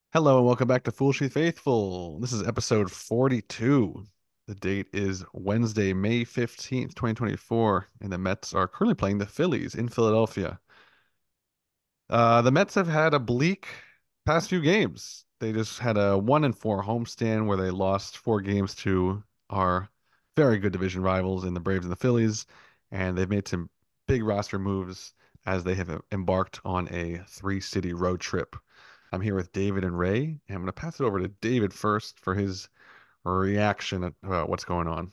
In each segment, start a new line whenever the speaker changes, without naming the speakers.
Hello and welcome back to Foolishly Faithful. This is episode 42. The date is Wednesday, May 15th, 2024, and the Mets are currently playing the Phillies in Philadelphia. The Mets have had a bleak past few games. They just had a 1-4 homestand where they lost four games to our very good division rivals in the Braves and the Phillies, and they've made some big roster moves as they have embarked on a three-city road trip. I'm here with David and Ray, and I'm going to pass it over to David first for his reaction about what's going on.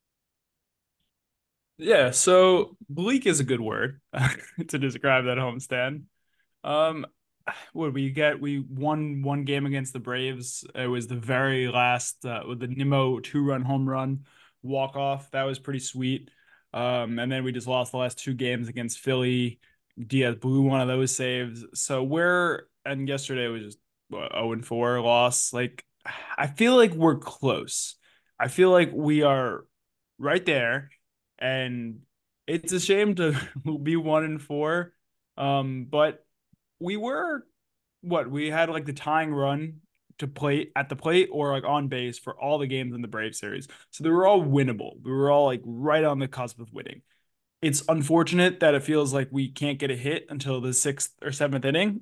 Yeah, so bleak is a good word to describe that homestand. Um, what did we get? We won one game against the Braves. It was the very last with the Nimmo two-run home run walk off. That was pretty sweet. And then we just lost the last two games against Philly. Diaz blew one of those saves. So we're and yesterday was just what, 0-4 loss. Like I feel like we're close. I feel like we are right there, and it's a shame to be 1-4. But we were what we had like the tying run to play at the plate or like on base for all the games in the Brave series. So they were all winnable. We were all like right on the cusp of winning. It's unfortunate that it feels like we can't get a hit until the sixth or seventh inning.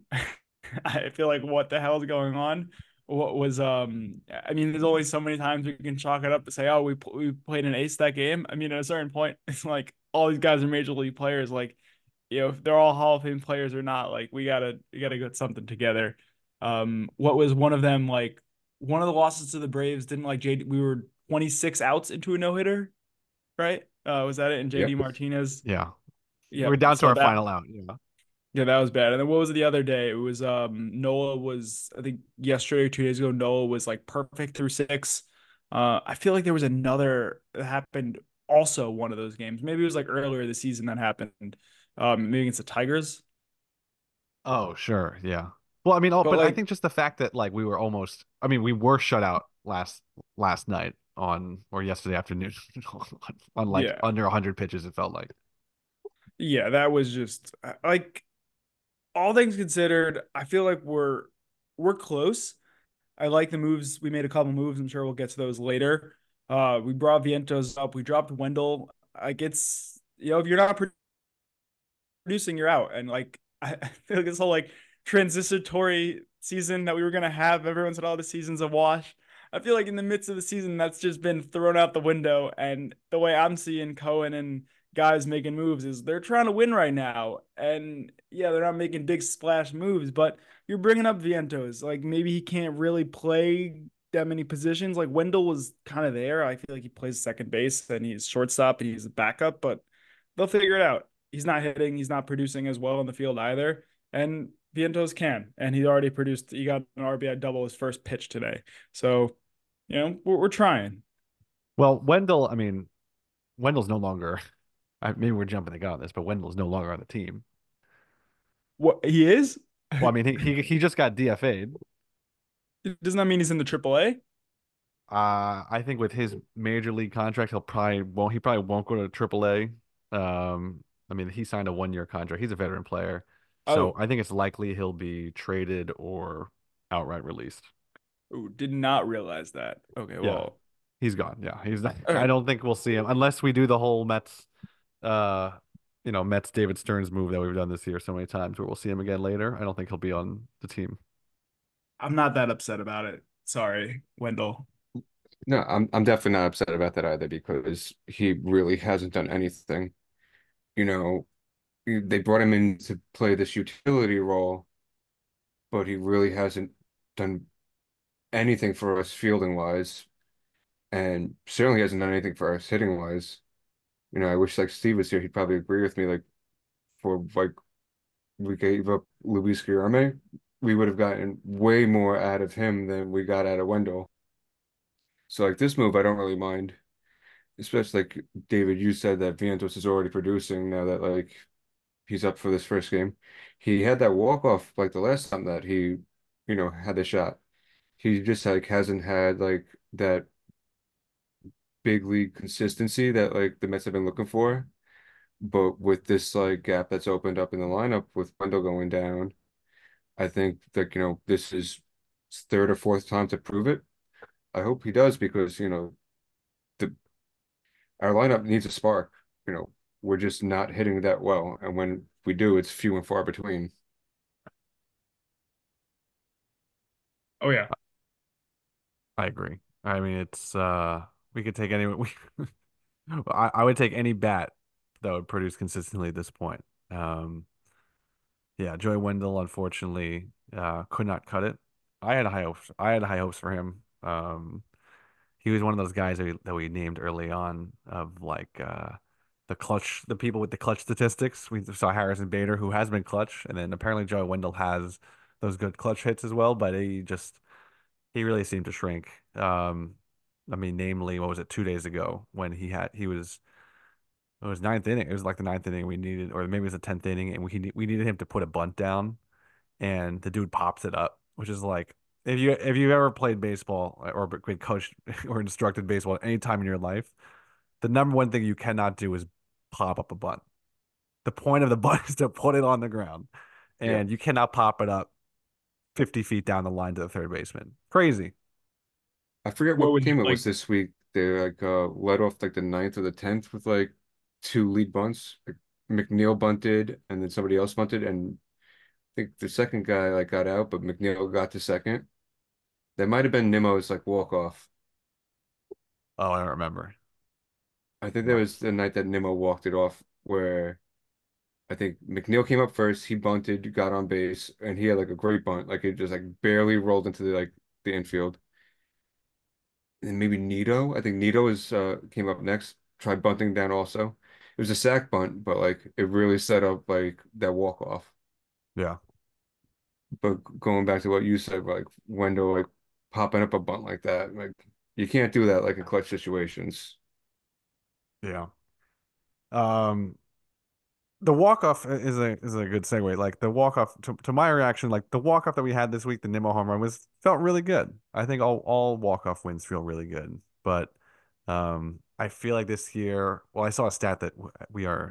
I feel like what the hell is going on? What was I mean, there's only so many times we can chalk it up to say, oh, we played an ace that game. I mean, at a certain point, it's like all these guys are major league players. Like, if they're all Hall of Fame players or not, like we gotta get something together. What was one of them like? One of the losses to the Braves didn't like JD. We were 26 outs into a no hitter, right? Was that it? And JD
Yep.
Martinez.
Yeah, we're
Yep.
down to
So
our
that
final out. Yeah.
yeah, that was bad. And then what was it the other day? It was Noah was, I think yesterday or 2 days ago, Noah was like perfect through six. I feel like there was another that happened also one of those games. Maybe it was like earlier this season that happened. Maybe against the Tigers.
Oh, sure. Yeah. Well, I mean,
But
but I
like,
think just the fact that like we were almost, I mean, we were shut out last night on or yesterday afternoon on like
yeah.
under 100 pitches, it felt like.
Yeah, that was just like all things considered, I feel like we're close. I like the moves. We made a couple moves. I'm sure we'll get to those later. We brought Vientos up. We dropped Wendell. Like it's if you're not producing, you're out. And like I feel like this whole like transitory season that we were gonna have, everyone said, "Oh, the season's a wash." I feel like in the midst of the season, that's just been thrown out the window. And the way I'm seeing Cohen and guys making moves is they're trying to win right now. And yeah, they're not making big splash moves, but you're bringing up Vientos. Like maybe he can't really play that many positions. Like Wendell was kind of there. I feel like he plays second base and he's shortstop and he's a backup, but they'll figure it out. He's not hitting, he's not producing as well in the field either. And Vientos can, and he already produced. He got an RBI double his first pitch today. So, we're trying.
Well, Wendell, I mean, Wendell's no longer, maybe we're jumping the gun on this, but Wendell's no longer on the team.
What he is?
Well, I mean, he just got DFA'd.
Doesn't that mean he's in the AAA?
I think with his major league contract, he probably won't go to AAA. I mean, he signed a 1-year contract. He's a veteran player, so
Oh,
I think it's likely he'll be traded or outright released.
ooh, did not realize that. Okay,
Yeah,
well,
he's gone. Yeah, he's not,
all
I
right.
don't think we'll see him unless we do the whole uh, Mets David Stearns move that we've done this year so many times, where we'll see him again later. I don't think he'll be on the team.
I'm not that upset about it. Sorry, Wendell.
No, I'm definitely not upset about that either because he really hasn't done anything. You know, they brought him in to play this utility role, but he really hasn't done anything for us fielding wise, and certainly hasn't done anything for us hitting wise. I wish like Steve was here, he'd probably agree with me. Like for like we gave up Luis Guillorme, we would have gotten way more out of him than we got out of Wendell. So like this move, I don't really mind. Especially like David, you said that Vientos is already producing now that like he's up for this first game. He had that walk off like the last time that he, had the shot. He just like hasn't had like that big league consistency that like the Mets have been looking for. But with this like gap that's opened up in the lineup with Wendell going down, I think that this is his third or fourth time to prove it. I hope he does because, the our lineup needs a spark. You know, we're just not hitting that well, and when we do, it's few and far between.
Oh yeah.
I agree. I mean, it's we could take any I would take any bat that would produce consistently at this point. Um, yeah, Joey Wendell unfortunately could not cut it. I had high hopes. I had high hopes for him. He was one of those guys that we named early on of like the clutch, the people with the clutch statistics. We saw Harrison Bader, who has been clutch, and then apparently Joey Wendell has those good clutch hits as well, but he really seemed to shrink. I mean, namely, what was it, 2 days ago when he was it was ninth inning. It was like the ninth inning we needed, or maybe it was the 10th inning, and we needed him to put a bunt down, and the dude pops it up, which is like if you ever played baseball or been coached or instructed baseball at any time in your life, the number one thing you cannot do is pop up a bunt. The point of the bunt is to put it on the ground,
Yeah.
and you cannot pop it up 50 feet down the line to the third baseman. Crazy.
I forget
What
what
would you
game it
like?
was this week. They like led off like the ninth or the tenth with like two lead bunts. Like, McNeil bunted and then somebody else bunted, and I think the second guy like got out, but McNeil got to second. That might have been Nimmo's like walk off.
Oh, I don't remember.
I think that
But
was the night that Nimmo walked it off, where I think McNeil came up first. He bunted, got on base, and he had like a great bunt. Like it just like barely rolled into the infield. And maybe Nito. I think Nito is came up next, tried bunting down also. It was a sack bunt, but like it really set up like that walk off.
yeah,
But going back to what you said, like Wendell like popping up a bunt like that, like you can't do that like in clutch situations.
yeah. Um, the walk off is a good segue. Like the walk off to my reaction, like the walk off that we had this week, the Nimmo home run was felt really good. I think all walk off wins feel really good, but I feel like this year. Well, I saw a stat that we are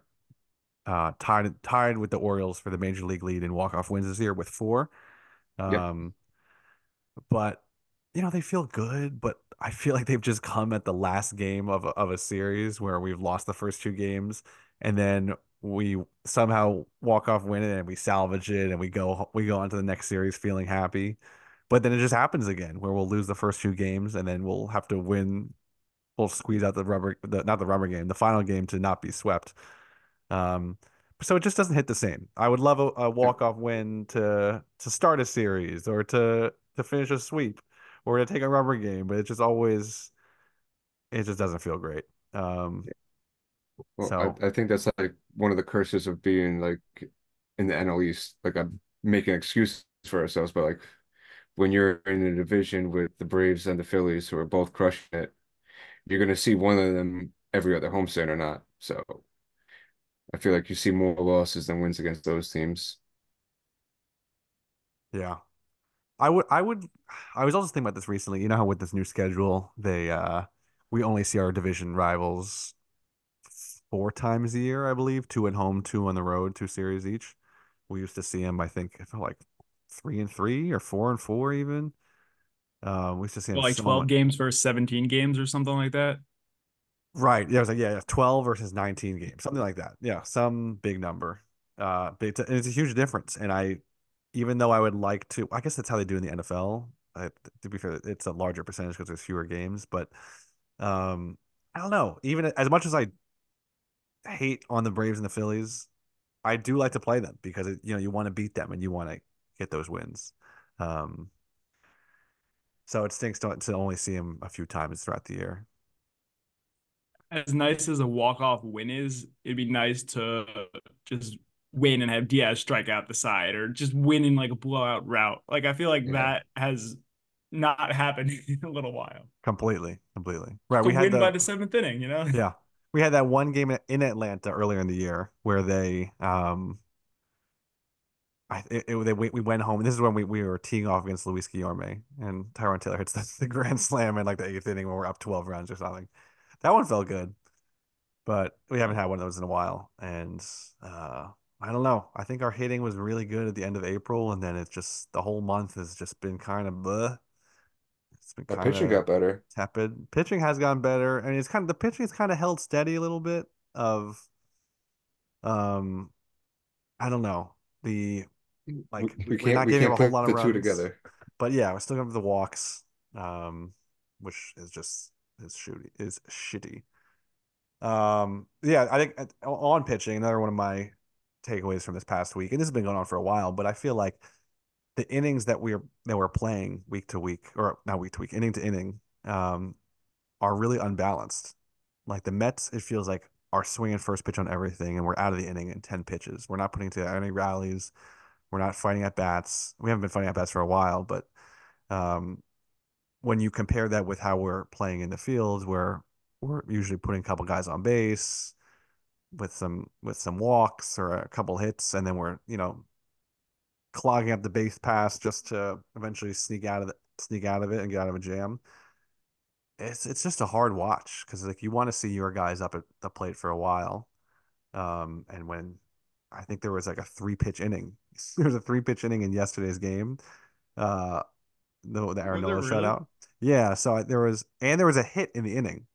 tied with the Orioles for the major league lead in walk off wins this year with four.
Yep.
Um, but they feel good, but I feel like they've just come at the last game of a series where we've lost the first two games, and then we somehow walk off win it and we salvage it and we go on to the next series feeling happy. But then it just happens again where we'll lose the first two games and then we'll have to win. We'll squeeze out not the rubber game, the final game to not be swept. Um, so it just doesn't hit the same. I would love a walk-off win to start a series or to finish a sweep or to take a rubber game, but it just doesn't feel great. Um,
Well,
so
I think that's like one of the curses of being like in the NL East. Like I'm making excuses for ourselves, but like when you're in a division with the Braves and the Phillies who are both crushing it, you're gonna see one of them every other homestand or not. So I feel like you see more losses than wins against those teams.
yeah, I would I was also thinking about this recently. You know how with this new schedule, we only see our division rivals four times a year, I believe, two at home, two on the road, two series each. We used to see them, I think, it felt like 3-3 or 4-4 even. We used to see them
Well, like
some
12 games versus 17 games or something like that.
right. Yeah, it was like yeah, 12 versus 19 games, something like that. Yeah, some big number. And it's a huge difference. And even though I would like to, I guess that's how they do in the NFL. To be fair, it's a larger percentage because there's fewer games, but um, I don't know. Even as much as I hate on the Braves and the Phillies, I do like to play them because you want to beat them and you want to get those wins. Um, so it stinks to only see them a few times throughout the year.
As nice as a walk-off win is, it'd be nice to just win and have Diaz strike out the side or just win in like a blowout route. Like I feel like
Yeah.
that has not happened in a little while.
Completely, completely. Right.
Just to
We had
win by
the
the seventh inning, you know?
Yeah. We had that one game in Atlanta earlier in the year where we went home. And this is when we were teeing off against Luis Guillorme and Tyrone Taylor hits the grand slam in like the eighth inning when we're up 12 runs or something. That one felt good, but we haven't had one of those in a while. And I don't know. I think our hitting was really good at the end of April, and then it's just the whole month has just been kind of bleh. It's been
Our
kind
pitching
of
got better.
tepid. Pitching has gotten better, and it's kind of the pitching is kind of held steady a little bit. Of um, I don't know the
We,
like
we
we're
can't
not
we
giving up
can't
a whole
put
lot of
the two
runs,
together.
but yeah, we're still going the walks, which is just is shitty. Yeah, I think on pitching, another one of my takeaways from this past week, and this has been going on for a while, but I feel like the innings that we're playing week to week, or not week to week, inning to inning, are really unbalanced. Like the Mets, it feels like are swinging first pitch on everything, and we're out of the inning in 10 pitches. We're not putting together any rallies. We're not fighting at bats. We haven't been fighting at bats for a while, but um, when you compare that with how we're playing in the fields, where we're usually putting a couple guys on base with some walks or a couple hits, and then we're clogging up the base pass just to eventually sneak out of it and get out of a jam. It's just a hard watch because like you want to see your guys up at the plate for a while. And when I think there was like a three pitch inning, there was a three-pitch inning in yesterday's game. Uh, the Aaron
Was it
Nola
really?
shutout. Yeah, so there was a hit in the inning.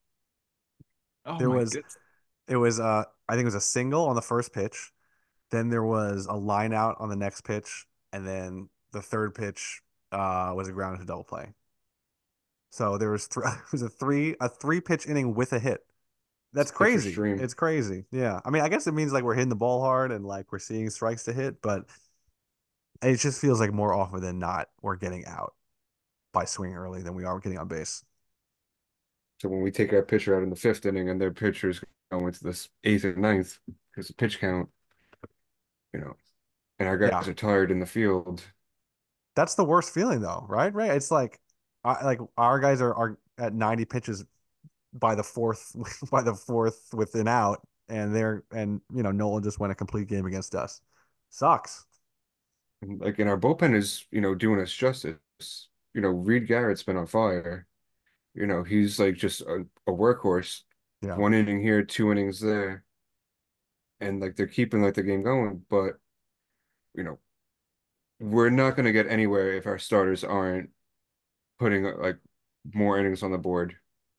Oh
There
my
was
goodness.
it was I think it was a single on the first pitch. Then there was a line out on the next pitch, and then the third pitch was a ground to double play. So there was it was a three pitch inning with a hit.
It's
That's
pitcher's
crazy.
dream.
It's crazy. Yeah. I mean, I guess it means like we're hitting the ball hard and like we're seeing strikes to hit, but it just feels like more often than not we're getting out by swinging early than we are getting on base.
So when we take our pitcher out in the fifth inning and their pitcher's going to this eighth or ninth because of pitch count, you know, and our
Yeah.
guys are tired in the field,
That's the worst feeling though, right? Right. It's like our guys are at 90 pitches by the fourth by the fourth with an out, and Nolan just went a complete game against us. Sucks.
and like and our bullpen is, doing us justice. Reed Garrett's been on fire. He's like just a workhorse.
Yeah.
One inning here, two innings there, and like they're keeping like the game going. But you know, we're not going to get anywhere if our starters aren't putting like more innings on the board,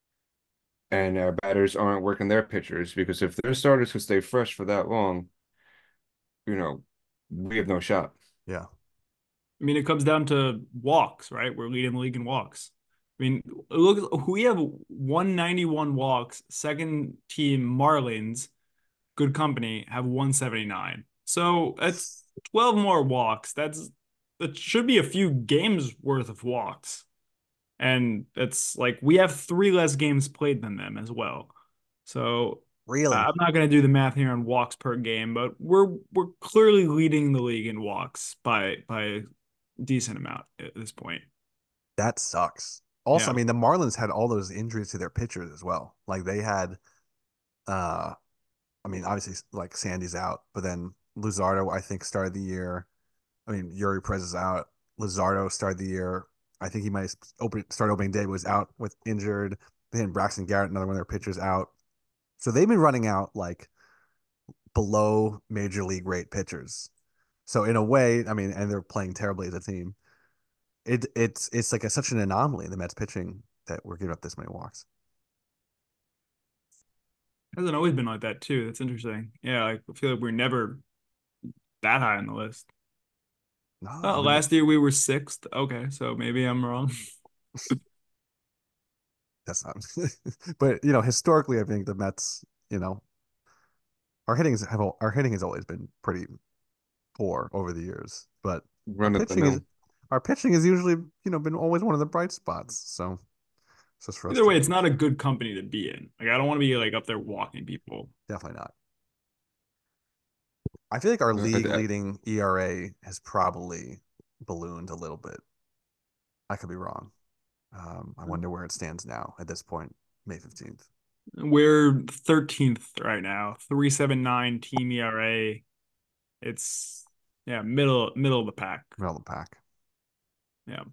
and our batters aren't working their pitchers because if their starters could stay fresh for that long, you know, we have no shot.
Yeah.
I mean, it comes down to walks, right? We're leading the league in walks. I mean, look, we have 191 walks. Second team Marlins, good company, have 179. So that's 12 more walks. That should be a few games worth of walks. And it's like we have three less games played than them as well. So
Really?
I'm not going to do the math here on walks per game, but we're clearly leading the league in walks by a decent amount at this point.
That sucks. Also, I
Yeah.
mean, the Marlins had all those injuries to their pitchers as well. Like they had, uh, I mean, obviously like Sandy's out, but then Luzardo, I think, started the year. I mean, Yuri Perez is out. Luzardo started the year. I think he might have start opening day, but was out with injured. Then Braxton Garrett, another one of their pitchers, out. So they've been running out like below major league rate pitchers. So in a way, I mean, and they're playing terribly as a team. It's like such an anomaly in the Mets pitching that we're giving up this many walks.
Hasn't always been like that too. That's interesting. Yeah, I feel like we're never that high on the list.
No, I mean
Last year we were sixth. Okay, so maybe I'm wrong.
that's not. But historically, I think the Mets, our hitting has always been pretty poor over the years, but our
Run of the
pitching is
mill.
our pitching has usually been always one of the bright spots. So it's just
Either way,
frustrating.
it's not a good company to be in. Like I don't want to be like up there walking people.
Definitely not. I feel like our
Uh,
league
uh,
leading ERA has probably ballooned a little bit. I could be wrong. I wonder where it stands now at this point, May 15th.
We're 13th right now, 3.79 team ERA. It's yeah, middle of the pack.
Middle of the pack.
Yeah.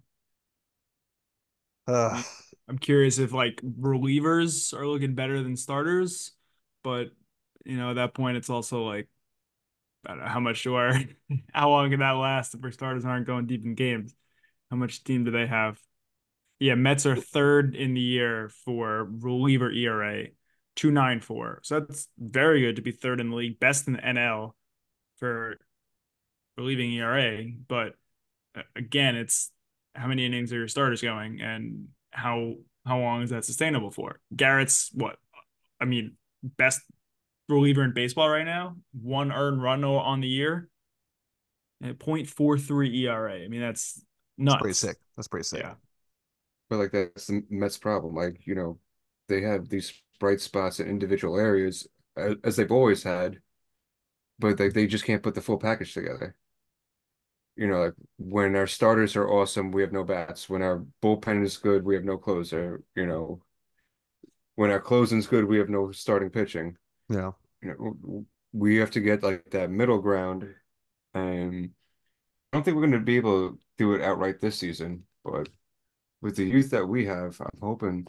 I
Uh,
mean, I'm curious if like relievers are looking better than starters, but at that point it's also like I don't know how much do our how long can that last if our starters aren't going deep in games? How much team do they have? Yeah, Mets are third in the year for reliever ERA, 2.94. So that's very good to be third in the league, best in the NL for relieving ERA. But again, it's how many innings are your starters going, and how long is that sustainable for? Garrett's what? I mean, best reliever in baseball right now, one earned run on the year, at 0.43 ERA. I mean, that's
It's pretty
nuts.
sick. That's pretty sick.
Yeah.
But like that's the Mets problem. Like, they have these bright spots in individual areas as they've always had, but they just can't put the full package together. Like when our starters are awesome, we have no bats. When our bullpen is good, we have no closer. When our closing's good, we have no starting pitching.
Yeah.
We have to get like that middle ground, and I don't think we're going to be able to do it outright this season, but with the youth that we have, I'm hoping.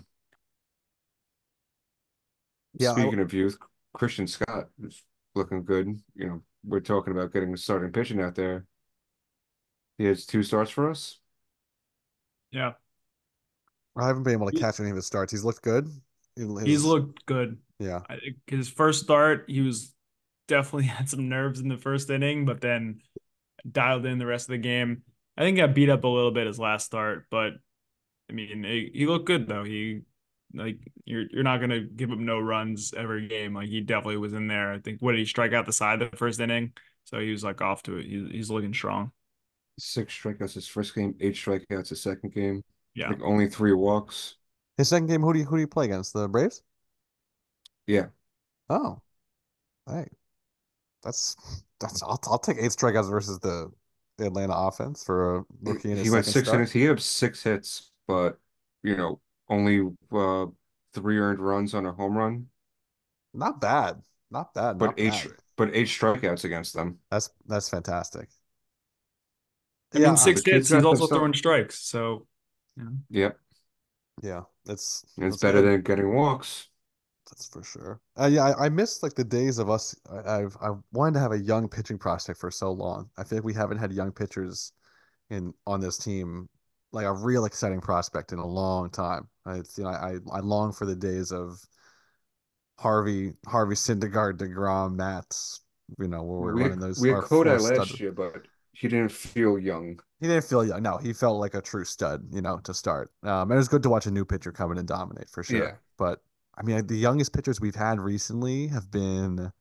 Yeah.
Speaking of youth, Christian Scott is looking good. We're talking about getting a starting pitching out there. He has two starts for us.
Yeah.
I haven't been able to
He,
catch any of his starts. He's looked good.
he's
His
looked good.
yeah.
I think his first start, he was definitely had some nerves in the first inning, but then dialed in the rest of the game. I think got beat up a little bit his last start, but I mean, he looked good though. He like you're not gonna give him no runs every game. Like he definitely was in there. I think what did he strike out the side the first inning? So he was like off to it. He's looking strong.
Six strikeouts his first game, eight strikeouts his second game. I
Yeah.
think only three walks.
His second game, who do you play against? The Braves?
Yeah.
Oh, hey, that's I'll take 8 strikeouts versus the Atlanta offense for a rookie in his
He went
second
six
start.
innings. He had 6 hits, but only three earned runs on a home run,
Not bad. Not bad.
but
Not bad.
eight strikeouts against them.
That's fantastic.
I mean,
Yeah,
The
six
kid's
hits. He's
got some
also
stuff.
throwing strikes. So,
Yep.
yeah, it's
And it's
that's
better
good.
than getting walks.
That's for sure. Yeah, I miss like the days of us. I wanted to have a young pitching prospect for so long. I feel like we haven't had young pitchers in on this team, like a real exciting prospect in a long time. It's I long for the days of Harvey Syndergaard, DeGrom, Matz. Where we're
We
running those
we had
our four
Kodai
stud.
last year, but he didn't feel young.
He didn't feel young. No, he felt like a true stud. To start. And it was good to watch a new pitcher come in and dominate for sure.
Yeah.
But I mean, the youngest pitchers we've had recently have been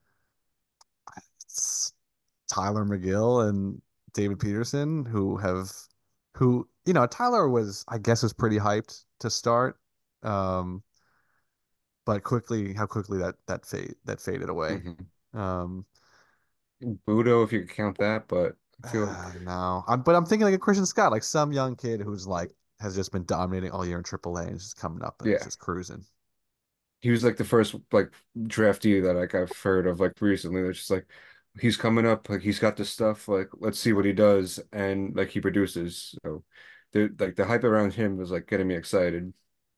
Tyler McGill and David Peterson, who Tyler was, I guess, was pretty hyped to start, um, but how quickly that faded away.
hmm
Um,
Budo, if you could count that, but I feel like
no, but I'm thinking like a Christian Scott, like some young kid who's like has just been dominating all year in AAA and is just coming up and is
yeah,
just cruising.
he was like the first like draftee that like I've heard of like recently. That's just like he's coming up, like he's got the stuff. Like let's see what he does, and like he produces. So the hype around him was like getting me excited.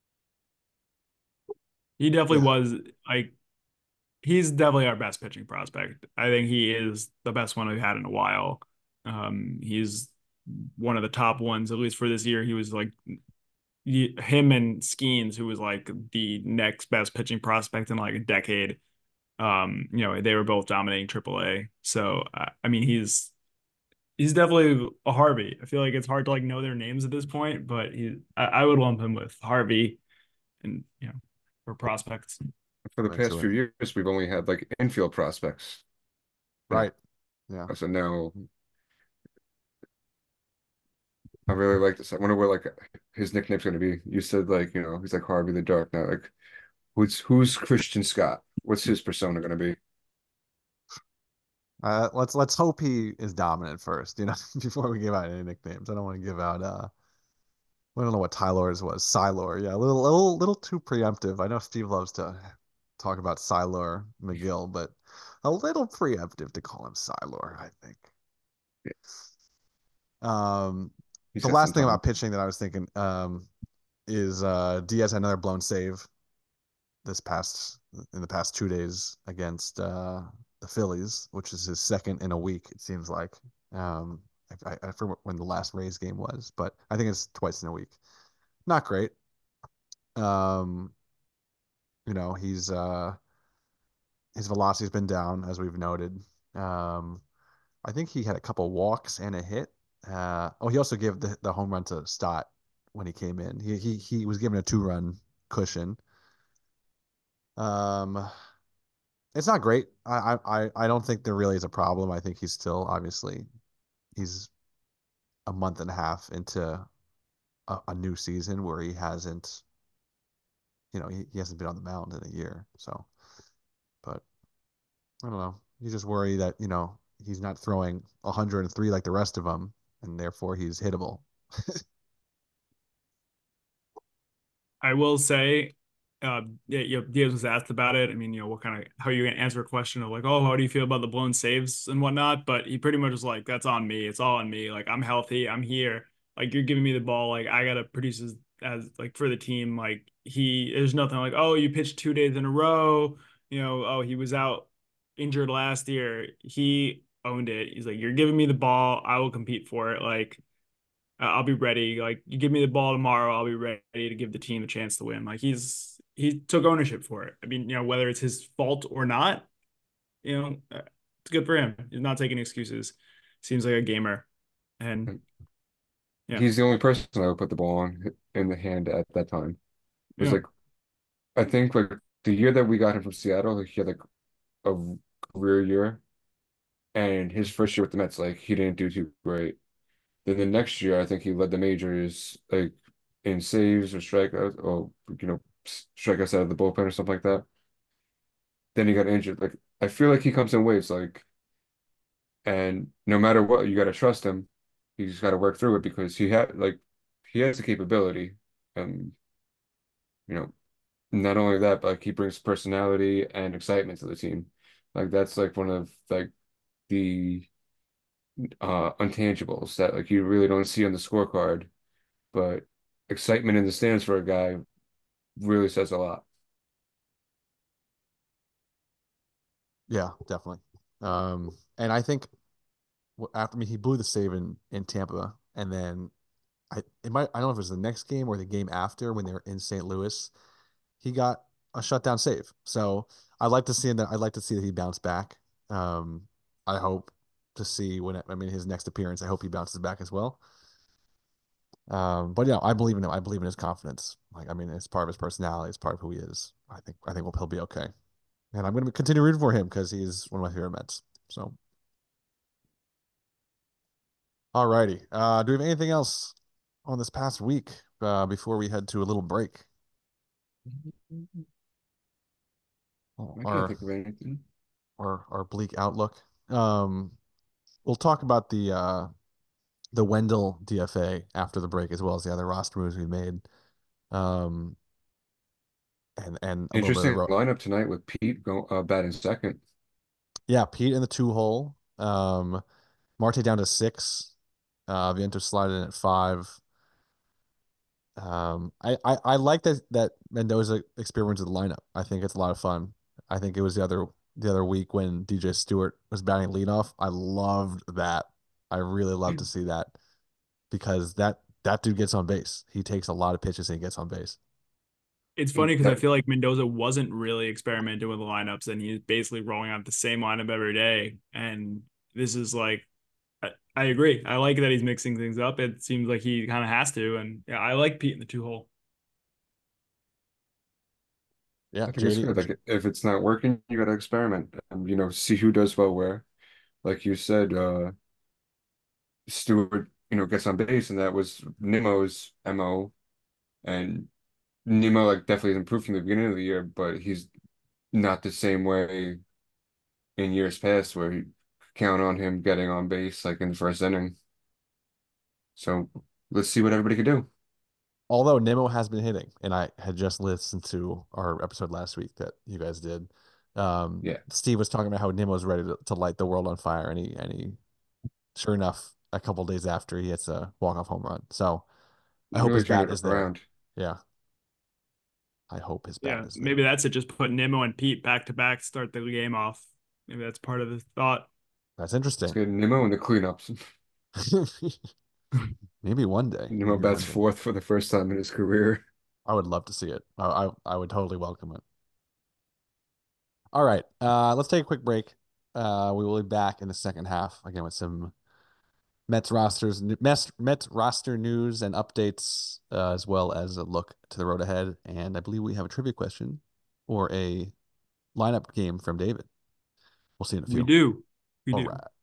he definitely
Yeah,
was like he's definitely our best pitching prospect. I think he is the best one we've had in a while. He's one of the top ones, at least for this year. He was like him and Skeens, who was like the next best pitching prospect in like a decade. They were both dominating AAA. So I mean, he's definitely a Harvey. I feel like it's hard to like know their names at this point, but I would lump him with Harvey and for prospects.
For the
I'm
past
into
few
it.
years, we've only had like infield prospects. You
Right. Yeah.
so now I really like this. I wonder what like his nickname's going to be. You said like he's like Harvey the Dark now. Like who's Christian Scott? What's his persona going to be?
Let's hope he is dominant first, before we give out any nicknames. I don't want to give out I don't know what Tyler's was. Silor. Yeah, a little too preemptive. I know Steve loves to talk about Silor McGill, but a little preemptive to call him Silor, I think. Um,
He's
the
got some
last thing
time.
about pitching that I was thinking is Diaz had another blown save this past in the past 2 days against the Phillies, which is his second in a week, it seems like. Um, I forget when the last Rays game was, but I think it's twice in a week. Not great. Um, he's his velocity's been down as we've noted. Um, I think he had a couple walks and a hit. He also gave the home run to Stott when he came in. He was given a 2-run cushion. Um, it's not great. I don't think there really is a problem. I think he's still obviously he's a month and a half into a new season where he hasn't been on the mound in a year. So, but I don't know. You just worry that, he's not throwing 103 like the rest of them, and therefore he's hittable.
I will say, yeah, Diaz was asked about it. I mean, how are you gonna answer a question of like, oh, how do you feel about the blown saves and whatnot? But he pretty much was like, that's on me. It's all on me. Like, I'm healthy. I'm here. Like, you're giving me the ball. Like, I gotta produce as like for the team. Like, there's nothing like, oh, you pitched 2 days in a row. Oh, he was out injured last year. He owned it. He's like, you're giving me the ball. I will compete for it. Like, I'll be ready. Like you give me the ball tomorrow, I'll be ready to give the team a chance to win. Like he took ownership for it. I mean, whether it's his fault or not, it's good for him. He's not taking excuses. Seems like a gamer, and yeah,
He's the only person I would put the ball on in the hand at that time. It was
yeah.
like I think like the year that we got him from Seattle, like, he had like a career year, and his first year with the Mets, like he didn't do too great. Then the next year, I think he led the majors like in saves or strikeouts, or strikeouts out of the bullpen or something like that. Then he got injured. Like I feel like he comes in waves, like, and no matter what, you got to trust him. You just got to work through it because he has the capability, and you know not only that, but like, he brings personality and excitement to the team. Like that's like one of like the intangibles that like you really don't see on the scorecard, but excitement in the stands for a guy really says a lot.
Yeah, definitely. And I think after he blew the save in Tampa, and then I don't know if it was the next game or the game after when they were in St. Louis, he got a shutdown save. So I'd like to see that he bounced back. Um, I hope to see his next appearance. I hope he bounces back as well. But yeah, I believe in him. I believe in his confidence. Like, it's part of his personality. It's part of who he is. I think he'll be okay. And I'm going to continue rooting for him because he's one of my favorite Mets. So, all righty. Do we have anything else on this past week before we head to a little break?
I can't
Our
think of anything.
our bleak outlook. Um, we'll talk about the Wendell DFA after the break, as well as the other roster moves we made. Um, and a little bit of
Interesting lineup tonight with Pete batting second.
yeah, Pete in the 2 hole. Marte down to 6. Vientos slided in at 5. I like that Mendoza experiment with the lineup. I think it's a lot of fun. I think it was the other week when DJ Stewart was batting leadoff. I loved that. I really love to see that because that dude gets on base. He takes a lot of pitches and he gets on base.
It's funny because I
That
feel like Mendoza wasn't really experimenting with the lineups, and he's basically rolling out the same lineup every day. And this is like, I agree. I like that he's mixing things up. It seems like he kind of has to, and yeah, I like Pete in the 2 hole.
Yeah,
I think it's
JD.
good. Like if it's not working, you got to experiment and see who does well where. Like you said, Stewart, gets on base, and that was Nemo's MO. And Nemo like definitely improved from the beginning of the year, but he's not the same way in years past where you count on him getting on base like in the first inning. So let's see what everybody can do.
Although Nemo has been hitting, and I had just listened to our episode last week that you guys did.
Yeah,
Steve was talking about how Nemo's ready to light the world on fire, and he sure enough, a couple days after he hits a walk-off home run. So I
he's
hope
really
his
turned
bat
it
is there.
around.
Yeah, I hope his bat
Yeah,
is
maybe
there.
that's it. Just put Nimmo and Pete back to back, start the game off. Maybe that's part of the thought.
That's
Let's
interesting.
get Nimmo in the cleanups.
Maybe one day.
Nimmo
Maybe
bats
one day.
fourth for the first time in his career.
I would love to see it. I would totally welcome it. All right. Let's take a quick break. We will be back in the second half again with some Mets roster news and updates, as well as a look to the road ahead. And I believe we have a trivia question or a lineup game from David. We'll see you in a
We
few.
do. We
All
do.
right.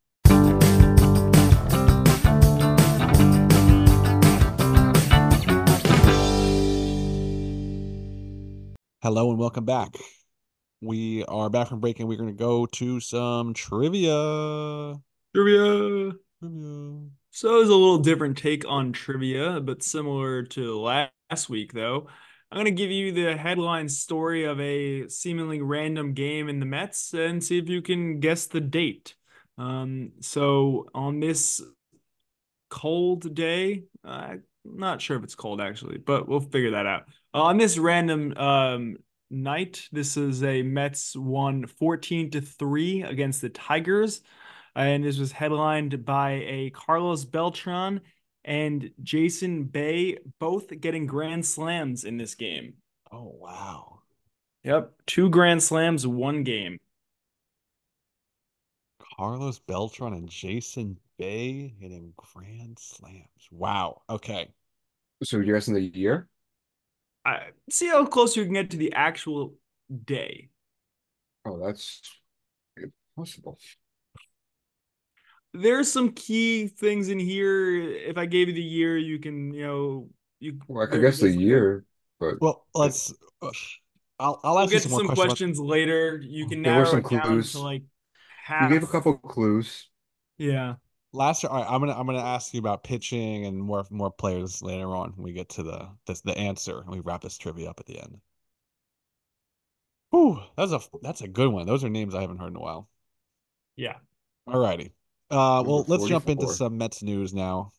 Hello and welcome back. We are back from break and we're going to go to some trivia.
Trivia.
Trivia.
So it's a little different take on trivia, but similar to last week, though. I'm going to give you the headline story of a seemingly random game in the Mets and see if you can guess the date. So on this cold day, not sure if it's cold actually, but we'll figure that out. On this random night, this is a Mets won 14-3 against the Tigers. And this was headlined by a Carlos Beltran and Jason Bay, both getting grand slams in this game.
Oh, wow.
Yep, 2 grand slams, 1 game.
Carlos Beltran and Jason Bay hitting grand slams. Wow. Okay.
So you're guessing the year?
See how close you can get to the actual day.
Oh, that's impossible.
There's some key things in here. If I gave you the year, you can,
Well, I could
there,
guess the
there's like a,
year, but
Well,
it,
let's. I'll
we'll
ask you
get
some
to
more
some
questions about.
questions later. You can
there were
narrow
some
it down to
clues.
like
You gave a
half.
couple clues.
Yeah.
Last year, all right, I'm gonna ask you about pitching and more players later on when we get to the answer and we wrap this trivia up at the end. Whew, that's a good one. Those are names I haven't heard in a while.
Yeah.
All righty.
Number
Well, let's jump into
44.
some Mets news now.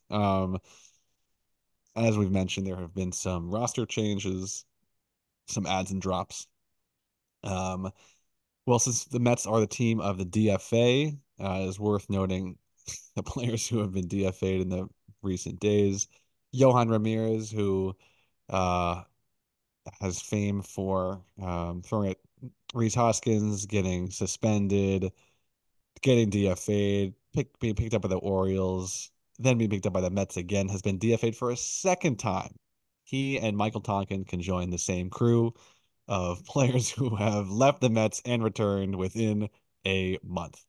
As we've mentioned, there have been some roster changes, some adds and drops. Um, well, since the Mets are the team of the DFA, it is worth noting the players who have been DFA'd in the recent days. Johan Ramirez, who uh, has fame for throwing at Rhys Hoskins, getting suspended, getting DFA'd, being picked up by the Orioles, then being picked up by the Mets again, has been DFA'd for a second time. He and Michael Tonkin can join the same crew of players who have left the Mets and returned within a month.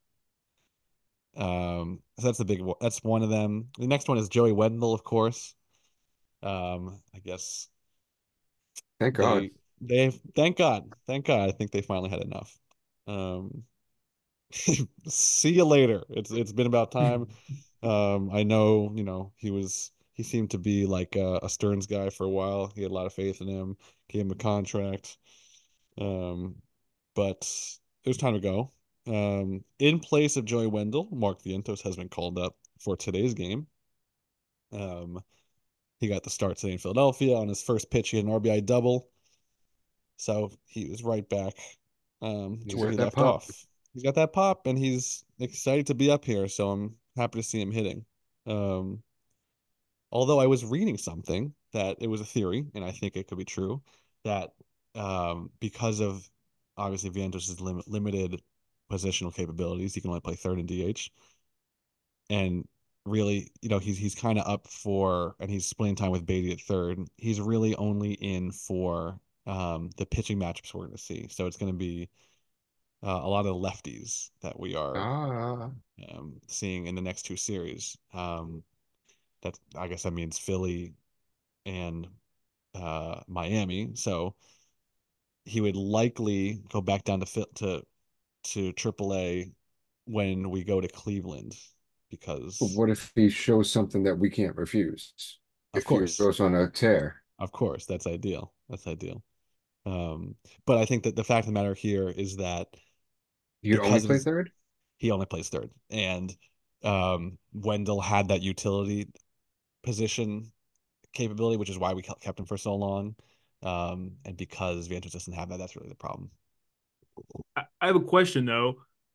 So that's that's one of them. The next one is Joey Wendell, of course. I guess
Thank God.
they thank God. I think they finally had enough. Um, see you later. It's been about time. I know, he seemed to be like a Stearns guy for a while. He had a lot of faith in him, gave him a contract. Um, but it was time to go. In place of Joey Wendell, Mark Vientos has been called up for today's game. Um, he got the start today in Philadelphia. On his first pitch, he had an RBI double. So he was right back to
He's
where
got
he
that
left
pop.
off. He's got that pop, and he's excited to be up here. So I'm happy to see him hitting. Um, although I was reading something that it was a theory, and I think it could be true, that because of obviously Vientos' limited positional capabilities, he can only play third in DH, and really, he's kind of up for, and he's splitting time with Beatty at third. He's really only in for the pitching matchups we're going to see. So it's going to be a lot of lefties that we are
Ah,
seeing in the next two series. That I guess that means Philly and Miami. So he would likely go back down to AAA when we go to Cleveland
but
because
what if he shows something that we can't refuse?
of
If he
course,
goes on a tear,
of course, that's ideal. That's ideal. But I think that the fact of the matter here is that
he'd only
because of
play
his,
third?
he only plays third, and Wendell had that utility position capability, which is why we kept him for so long. And because Vantos doesn't have that, that's really the problem.
I have a question though.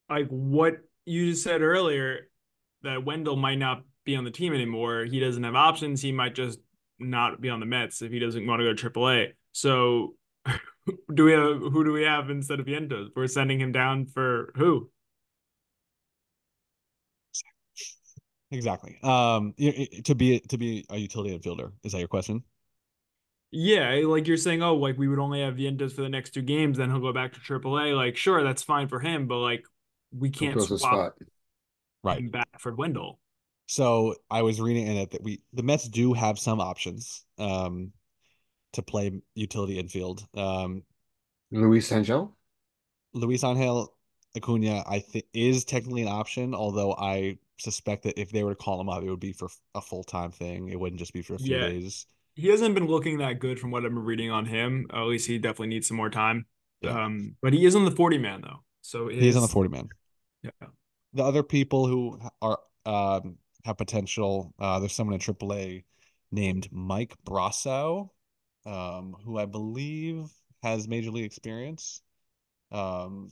like what you just said earlier, that Wendell might not be on the team anymore. He doesn't have options. He might just not be on the Mets if he doesn't want to go to AAA. So who do we have instead of Vientos? We're sending him down for who?
Exactly. To be a utility infielder, is that your question?
Yeah, like you're saying, oh, like we would only have Vientos for the next two games, then he'll go back to AAA. Like, sure, that's fine for him, but like we
Who
can't
fills the
swap
spot?
Right.
him back for Wendell.
So I was reading in it that the Mets do have some options to play utility infield.
Luis Angel?
Luis Angel Acuna, I think, is technically an option, although I suspect that if they were to call him up, it would be for a full-time thing. It wouldn't just be for a few
Yeah,
days.
he hasn't been looking that good from what I've been reading on him. At least he definitely needs some more time.
Yeah,
But he is on the 40 man though. So
he is on the
his
40 man.
yeah.
The other people who are have potential, there's someone in AAA named Mike Brasso, who I believe has major league experience. Um,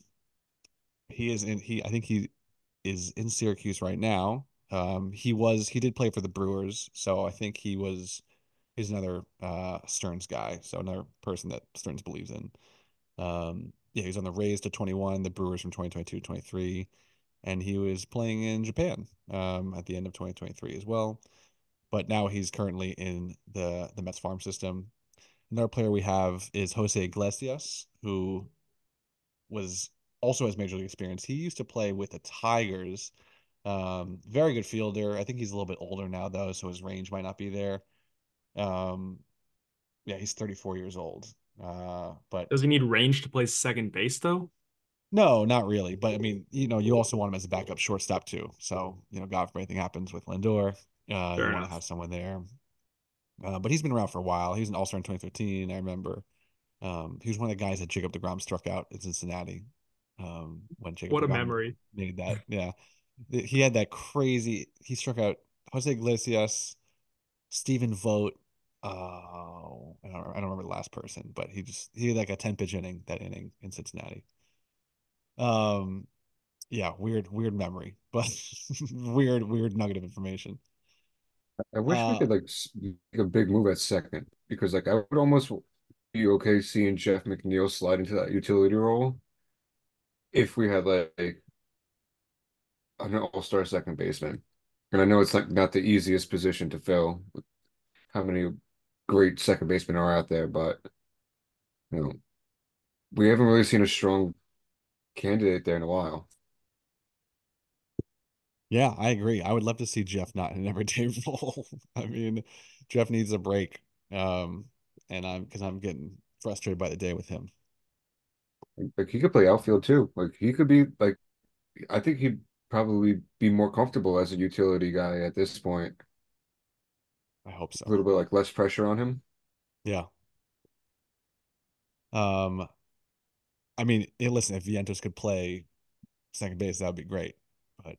I think he is in Syracuse right now. He did play for the Brewers, so I think he's another Stearns guy, so another person that Stearns believes in. Yeah, he's on the Rays to 21, the Brewers from 2022 to 23, and he was playing in Japan at the end of 2023 as well. But now he's currently in the Mets farm system. Another player we have is Jose Iglesias, who was also has major league experience. He used to play with the Tigers. Very good fielder. I think he's a little bit older now though, so his range might not be there. Um, yeah, he's 34 years old. But
Does he need range to play second base though?
no, not really. But I mean, you also want him as a backup shortstop too. So, God forbid anything happens with Lindor,
Fair
you want to
enough.
have someone there. But he's been around for a while. He was an All-Star in 2013, I remember. He was one of the guys that Jacob deGrom struck out in Cincinnati. When Jacob
What a
deGrom
memory.
made that. Yeah. He had that crazy, he struck out Jose Iglesias, Stephen Vogt. I don't remember the last person, but he had like a 10 pitch inning that inning in Cincinnati. Um, yeah, weird memory, but weird nugget of information.
I wish we
Uh,
could like make a big move at second because like I would almost be okay seeing Jeff McNeil slide into that utility role if we had like an all-star second baseman. And I know it's like not the easiest position to fill with how many great second basemen are out there, but you know, we haven't really seen a strong candidate there in a while.
yeah, I agree. I would love to see Jeff not in an everyday role. I mean, Jeff needs a break. Um, and I'm getting frustrated by the day with him.
Like he could play outfield too. Like he could be like I think he'd probably be more comfortable as a utility guy at this point.
I hope
A
so.
little bit like less pressure on him.
Yeah. Um, I mean, listen, if Vientos could play second base, that would be great. But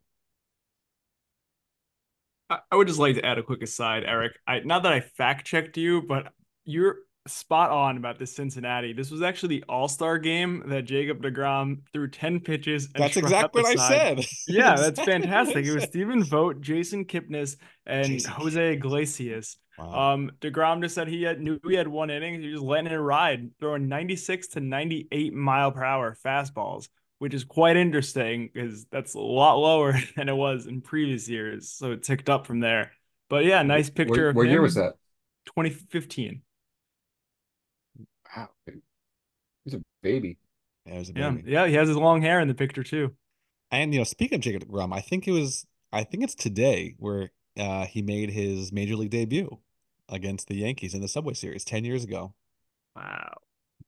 I would just like to add a quick aside, Eric. Not that I fact checked you, but you're spot on about this Cincinnati. This was actually the All-Star game that Jacob deGrom threw 10 pitches and
that's
struck out
exactly
the
what I
side.
said.
Yeah, that's
Exactly what I
fantastic. It was
said.
Stephen Vogt, Jason Kipnis, and
Jason
Jose
Kidd.
Iglesias.
Wow.
DeGrom just said knew he had one inning. He was just letting it ride, throwing 96 to 98 mile per hour fastballs, which is quite interesting because that's a lot lower than it was in previous years. So it ticked up from there. But yeah, nice picture of
What year was
him,
that?
2015.
Wow, he's a baby.
Yeah, it was a
Yeah,
baby.
yeah, he has his long hair in the picture too.
And speaking of Jacob deGrom, I think it's today where he made his major league debut against the Yankees in the Subway Series 10 years ago.
Wow.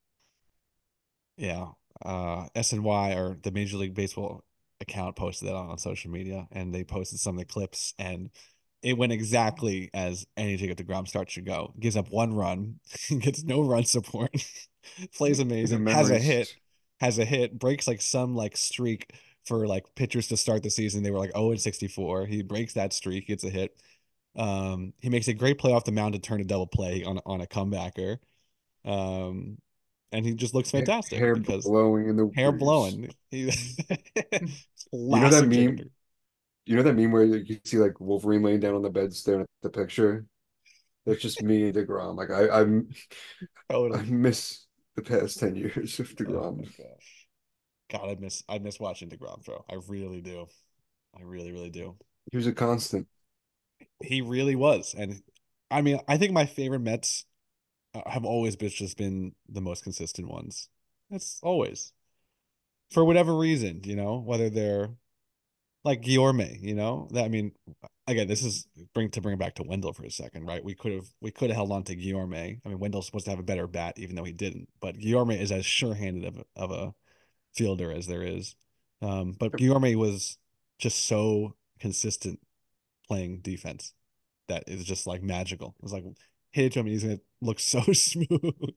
Yeah. SNY or the Major League Baseball account posted that on social media, and they posted some of the clips, and it went exactly as any Jacob deGrom start should go. Gives up one run, gets no run support, plays
The
amazing,
memories.
has a hit, breaks like some like streak for like pitchers to start the season. They were like 0 and 64. He breaks that streak, gets a hit. He makes a great play off the mound to turn a double play on a comebacker. Um, and he just looks fantastic
Hair
because
blowing in the
hair
breeze.
blowing.
You know that
Classic
meme?
character.
You know that meme where you see like Wolverine laying down on the bed staring at the picture? That's just me and DeGrom. Like I
Totally.
miss the past 10 years of
Oh my
DeGrom.
gosh. God, I miss watching DeGrom throw. I really do. I really, really do.
He was a constant.
He really was. And I mean, I think my favorite Mets have always been just been the most consistent ones. That's always for whatever reason, whether they're like Guillorme, that I mean, again, this is bring it back to Wendell for a second, right? We could have held on to Guillorme. I mean, Wendell's supposed to have a better bat, even though he didn't. But Guillorme is as sure-handed of a fielder as there is. But Guillorme was just so consistent playing defense that is just like magical. It was like hit it to him and he's gonna look so smooth.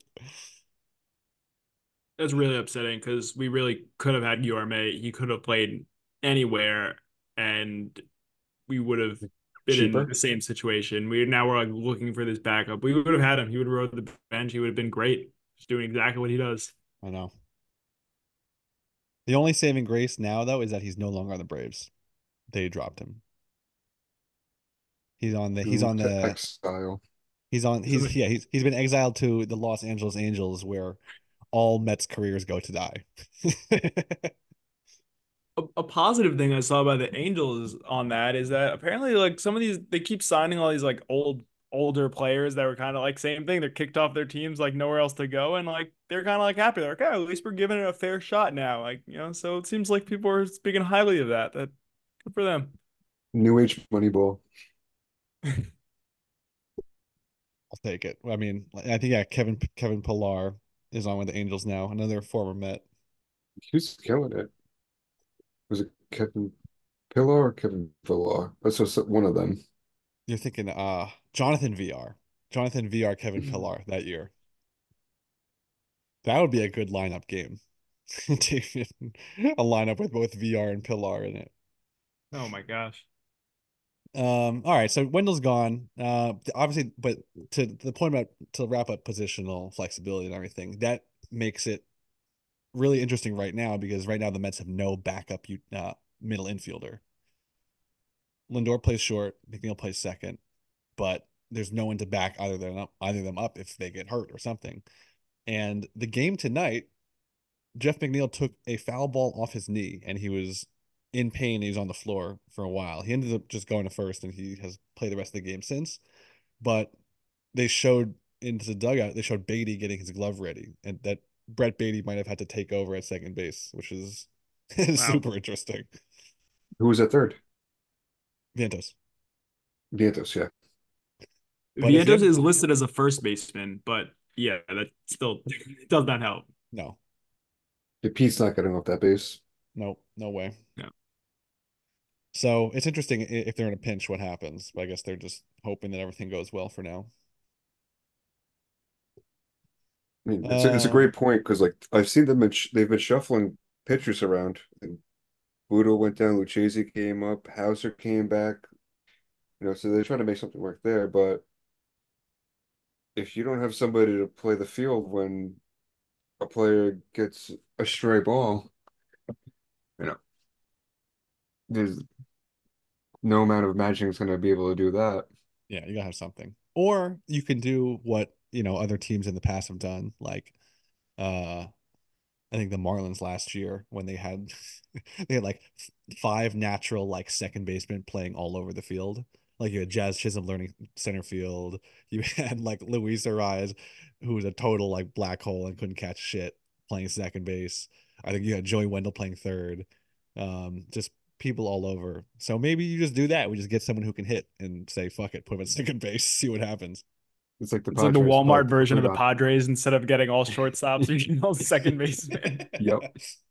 That's really upsetting because we really could have had Yorme. He could have played anywhere, and we would have been in
Cheaper.
the same situation. We're like looking for this backup. We would have had him. He would have rode the bench. He would have been great, just doing exactly what he does.
I know. The only saving grace now though is that he's no longer on the Braves. They dropped him. He's on the he's
Ooh,
on
to
the
exile.
he's on
Isn't
he's
it
yeah, he's been exiled to the Los Angeles Angels where all Mets careers go to die.
a positive thing I saw about the Angels on that is that apparently like some of these they keep signing all these like older players that were kind of like same thing. They're kicked off their teams like nowhere else to go, and like they're kind of like happy. They're like, oh, at least we're giving it a fair shot now. Like, so it seems like people are speaking highly of that. That good for them.
New Age Moneyball.
I'll take it. I mean, I think yeah, Kevin Pillar is on with the Angels now, another former Met.
He was killing it. Was it Kevin Pillar or Kevin Villar? That's just one of them.
You're thinking Jonathan VR. Jonathan VR Kevin Pillar that year. That would be a good lineup game. Taking a lineup with both VR and Pillar in it.
Oh my gosh.
All right, so Wendell's gone. Obviously, but to the point about to wrap up positional flexibility and everything, that makes it really interesting right now because right now the Mets have no backup middle infielder. Lindor plays short, McNeil plays second, but there's no one to back either of them up if they get hurt or something. And the game tonight, Jeff McNeil took a foul ball off his knee and he was in pain. He was on the floor for a while. He ended up just going to first and he has played the rest of the game since. But they showed into the dugout, they showed Beatty getting his glove ready and that Brett Beatty might have had to take over at second base, which is
Wow.
super interesting.
Who was at third?
Vientos.
Vientos, yeah.
But if you
Vientos
have
is listed as a first baseman, but yeah, that still does not help.
no,
The Pete's not getting off that base.
no, no way.
Yeah.
So it's interesting if they're in a pinch, what happens. But I guess they're just hoping that everything goes well for now.
I mean, it's a
Um,
great point because like I've seen they've been shuffling pitchers around. And Budo went down, Lucchesi came up, Hauser came back. So they're trying to make something work there. But if you don't have somebody to play the field when a player gets a stray ball, you know, there's no amount of matching is going to be able to do that.
yeah, you gotta have something. Or you can do what, other teams in the past have done, like uh I think the Marlins last year when they had they had like five natural like second basemen playing all over the field. Like you had Jazz Chisholm learning center field. You had like Luis Ariz, who was a total like black hole and couldn't catch shit playing second base. I think you had Joey Wendell playing third. Just people all over. So maybe you just do that. We just get someone who can hit and say, fuck it, put him at second base, see what happens.
It's like the
It's like the
Padres,
Walmart
but
version of the
Udon.
Padres. Instead of getting all shortstops, you're getting all second baseman.
Yep.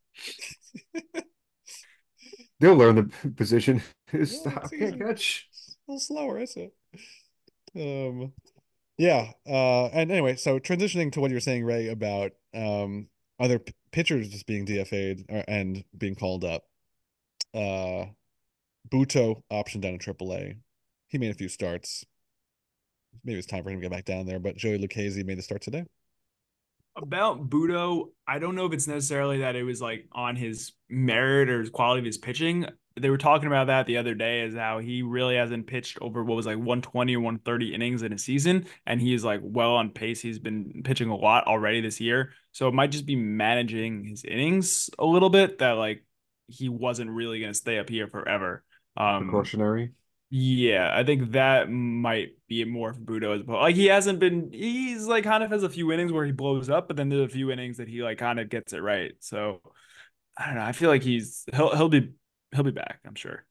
They'll learn the position.
Well, it's
Stop, can't
easy.
catch.
It's a little slower, is it? Um, yeah. And anyway, so transitioning to what you were saying, Ray, about other pitchers just being DFA'd and being called up. Uh, Buto optioned down in AAA. He made a few starts. Maybe it's time for him to get back down there, but Joey Lucchesi made the start today.
About Budo, I don't know if it's necessarily that it was like on his merit or his quality of his pitching. They were talking about that the other day as how he really hasn't pitched over what was like 120 or 130 innings in a season, and he is like well on pace. He's been pitching a lot already this year, so it might just be managing his innings a little bit that like he wasn't really going to stay up here forever. Um,
Precautionary.
yeah, I think that might be more for Budo as well. Like he hasn't been, he's like kind of has a few innings where he blows up, but then there's a few innings that he like kind of gets it right. So I don't know. I feel like he'll be back, I'm sure.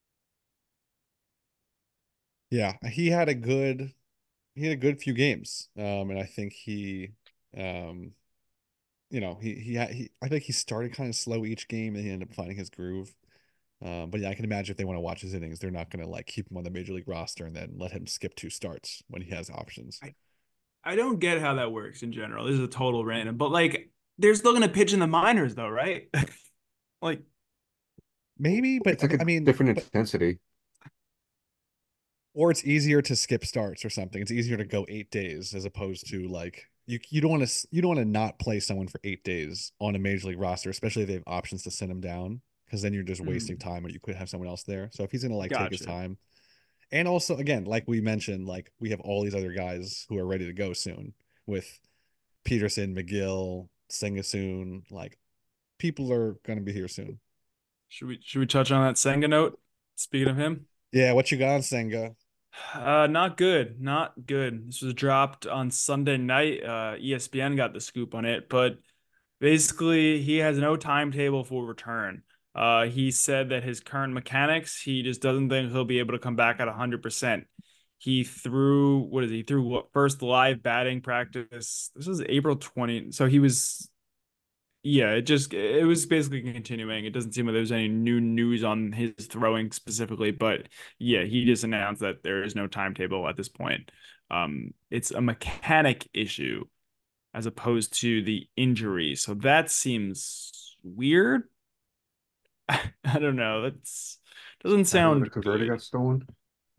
Yeah, he had a good few games. And I think um I think he started kind of slow each game and he ended up finding his groove. But yeah, I can imagine if they want to watch his innings, they're not gonna like keep him on the major league roster and then let him skip two starts when he has options.
I, I don't get how that works in general. This is a total random, but like they're still gonna pitch in the minors though, right? Like
Maybe, but
It's like
I
a
mean,
different
but
intensity.
or it's easier to skip starts or something. It's easier to go 8 days as opposed to like you don't want to not play someone for 8 days on a major league roster, especially if they have options to send him down, because then you're just wasting
mm,
time when you could have someone else there. So if he's gonna like take his
gotcha.
time, and also again, like we mentioned, like we have all these other guys who are ready to go soon with Peterson, McGill, Senga soon. Like people are gonna be here soon.
Should we touch on that Senga note? Speaking of him.
Yeah, what you got on Senga?
Not good. Not good. This was dropped on Sunday night. ESPN got the scoop on it, but basically he has no timetable for return. He said that his current mechanics, he just doesn't think he'll be able to come back at 100%. He threw, what is he threw what, first live batting practice. This was April 20. So he was yeah, it was basically continuing. It doesn't seem like there's any new news on his throwing specifically, but yeah, he just announced that there is no timetable at this point. It's a mechanic issue as opposed to the injury. So that seems weird. I don't know. That's doesn't
That or the
sound
converter
good.
got stolen.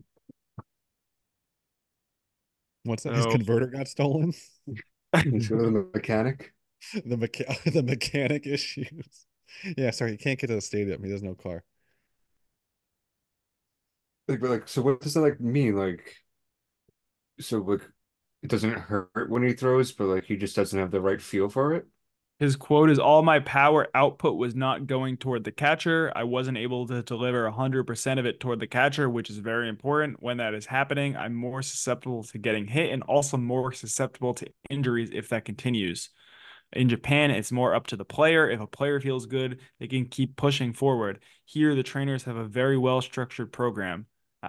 What's that? His
So
converter got stolen.
He's better than the mechanic.
The mechanic issues. Yeah, sorry, he can't get to the stadium. He has no car.
But so what does that like mean? So like, it doesn't hurt when he throws, but like he just doesn't have the right feel for it.
his quote is all my power output was not going toward the catcher. I wasn't able to deliver 100% of it toward the catcher, which is very important. When that is happening, I'm more susceptible to getting hit and also more susceptible to injuries if that continues. In Japan, it's more up to the player. If a player feels good, they can keep pushing forward. Here, the trainers have a very well structured program.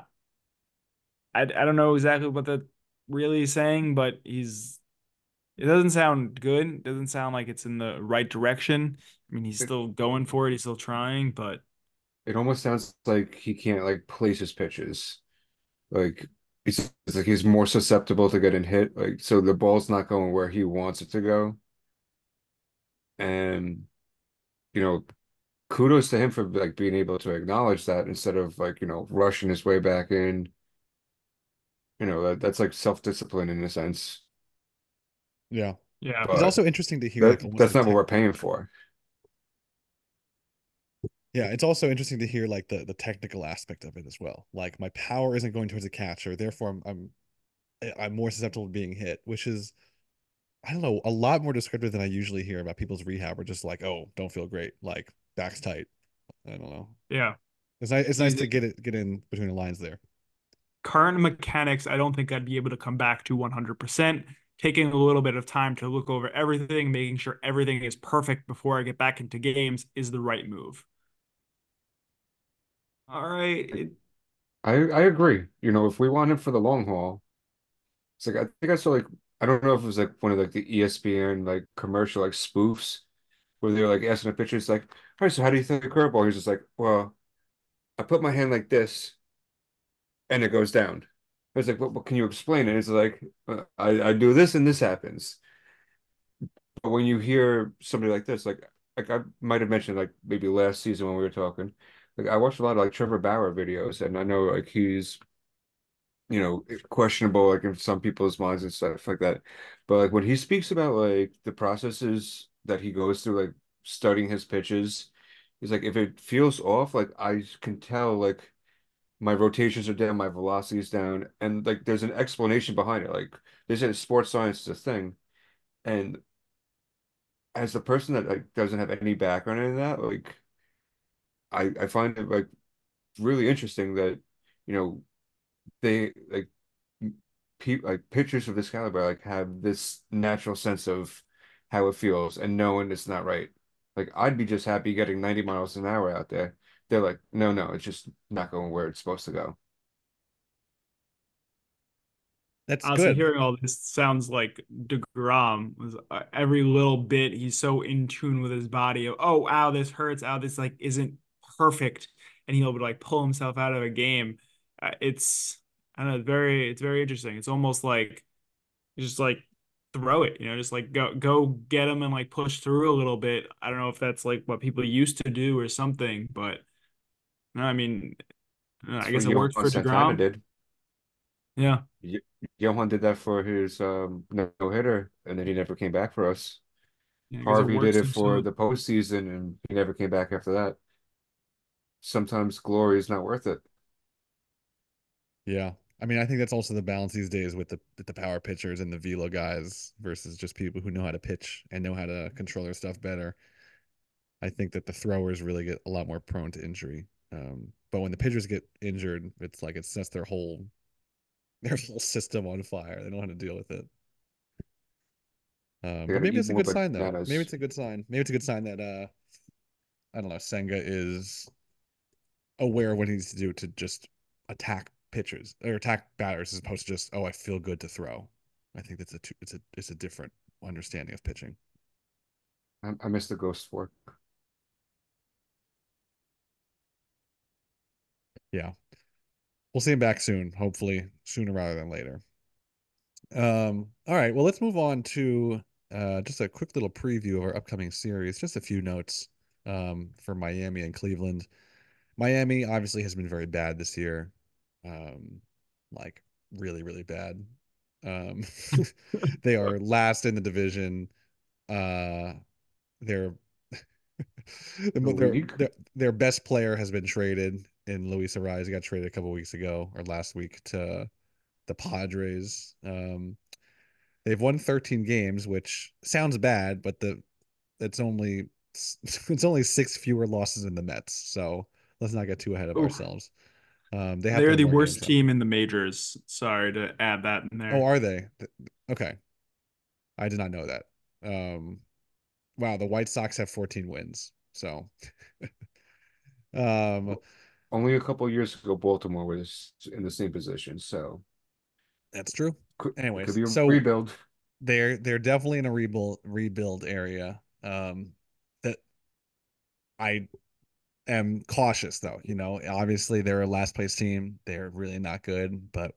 I don't know exactly what that really is saying, but it doesn't sound good. It doesn't sound like it's in the right direction. I mean, he's
It
still going for it. He's still trying, but
it almost sounds like he can't like place his pitches. Like it's like he's more susceptible to getting hit. Like so the ball's not going where he wants it to go. And you know, kudos to him for like being able to acknowledge that instead of like, rushing his way back in. That's like self-discipline in a sense.
Yeah.
yeah.
It's
But
also interesting to hear
that
like almost
that's
the
not what
tech.
we're paying for.
Yeah, it's also interesting to hear like the technical aspect of it as well. Like my power isn't going towards the catcher, therefore I'm more susceptible to being hit, which is I don't know, a lot more descriptive than I usually hear about people's rehab or just like, oh, don't feel great, like back's tight. I don't know.
Yeah.
It's nice
He's
to get in between the lines there.
current mechanics, I don't think I'd be able to come back to 100%. Taking a little bit of time to look over everything, making sure everything is perfect before I get back into games is the right move. All right.
I agree. If we want him for the long haul, it's like I think I saw like I don't know if it was like one of like the ESPN like commercial like spoofs where they're like asking the pitchers like, all right, so how do you think the curveball? He's just like, well, I put my hand like this and it goes down. I was like, what can you explain it? It's like I do this and this happens. But when you hear somebody like this, like I might have mentioned like maybe last season when we were talking, like I watched a lot of like Trevor Bauer videos, and I know like he's questionable like in some people's minds and stuff like that. But like when he speaks about like the processes that he goes through, like studying his pitches, he's like, if it feels off, like I can tell like my rotations are down, my velocity is down, and like there's an explanation behind it. Like they said sports science is a thing. And as a person that like doesn't have any background in that, like I find it like really interesting that, you know, they like like pitchers of this caliber like have this natural sense of how it feels and knowing it's not right. Like I'd be just happy getting 90 miles an hour out there. They're like, no, no, it's just not going where it's supposed to go.
That's
Honestly,
good.
hearing all this sounds like DeGrom was every little bit. He's so in tune with his body. Of, oh, ow, this hurts. Ow, this like isn't perfect, and he'll be like pull himself out of a game. It's I don't know, it's very interesting. It's almost like you just like throw it, just like go get him and like push through a little bit. I don't know if that's like what people used to do or something, but no, I mean,
It's
I
what
guess it
Johan
worked for
Santana
DeGrom.
did.
Yeah,
Johan did that for his no-hitter, and then he never came back for us.
yeah, I guess it
Harvey did
works
it for
until
the postseason, and he never came back after that. Sometimes glory is not worth it.
Yeah. I mean, I think that's also the balance these days with the power pitchers and the velo guys versus just people who know how to pitch and know how to control their stuff better. I think that the throwers really get a lot more prone to injury. But when the pitchers get injured, it's like it sets their whole system on fire. They don't know how to deal with it.
They
But
got to
maybe
eat
it's a
more
good sign though. Maybe
bananas.
it's a good sign. Maybe it's a good sign that I don't know, Senga is aware of what he needs to do to just attack pitchers or attack batters as opposed to just, oh, I feel good to throw. I think that's it's a different understanding of pitching.
I miss the ghost fork.
Yeah. We'll see him back soon, hopefully sooner rather than later. All right, well, let's move on to just a quick little preview of our upcoming series. Just a few notes for Miami and Cleveland. Miami obviously has been very bad this year, um, like really, really bad. Um, they are last in the division. Uh, their
The
their
league?
their best player has been traded in Luis Ariz. He got traded a couple weeks ago or last week to the Padres. They've won 13 games, which sounds bad, but it's only it's only six fewer losses than the Mets. So let's not get too ahead of
oof.
ourselves. They have to
They're
win
the
more games
worst
though.
team in the majors. Sorry to add that in
Oh,
there.
are they? Okay, I did not know that. Wow, the White Sox have 14 wins. So, um,
Only a couple years ago, Baltimore was in the same position, so
that's true.
could
Anyways,
be a
so
rebuild.
they're definitely in a rebuild area. That I am cautious though. Obviously they're a last place team. They're really not good, but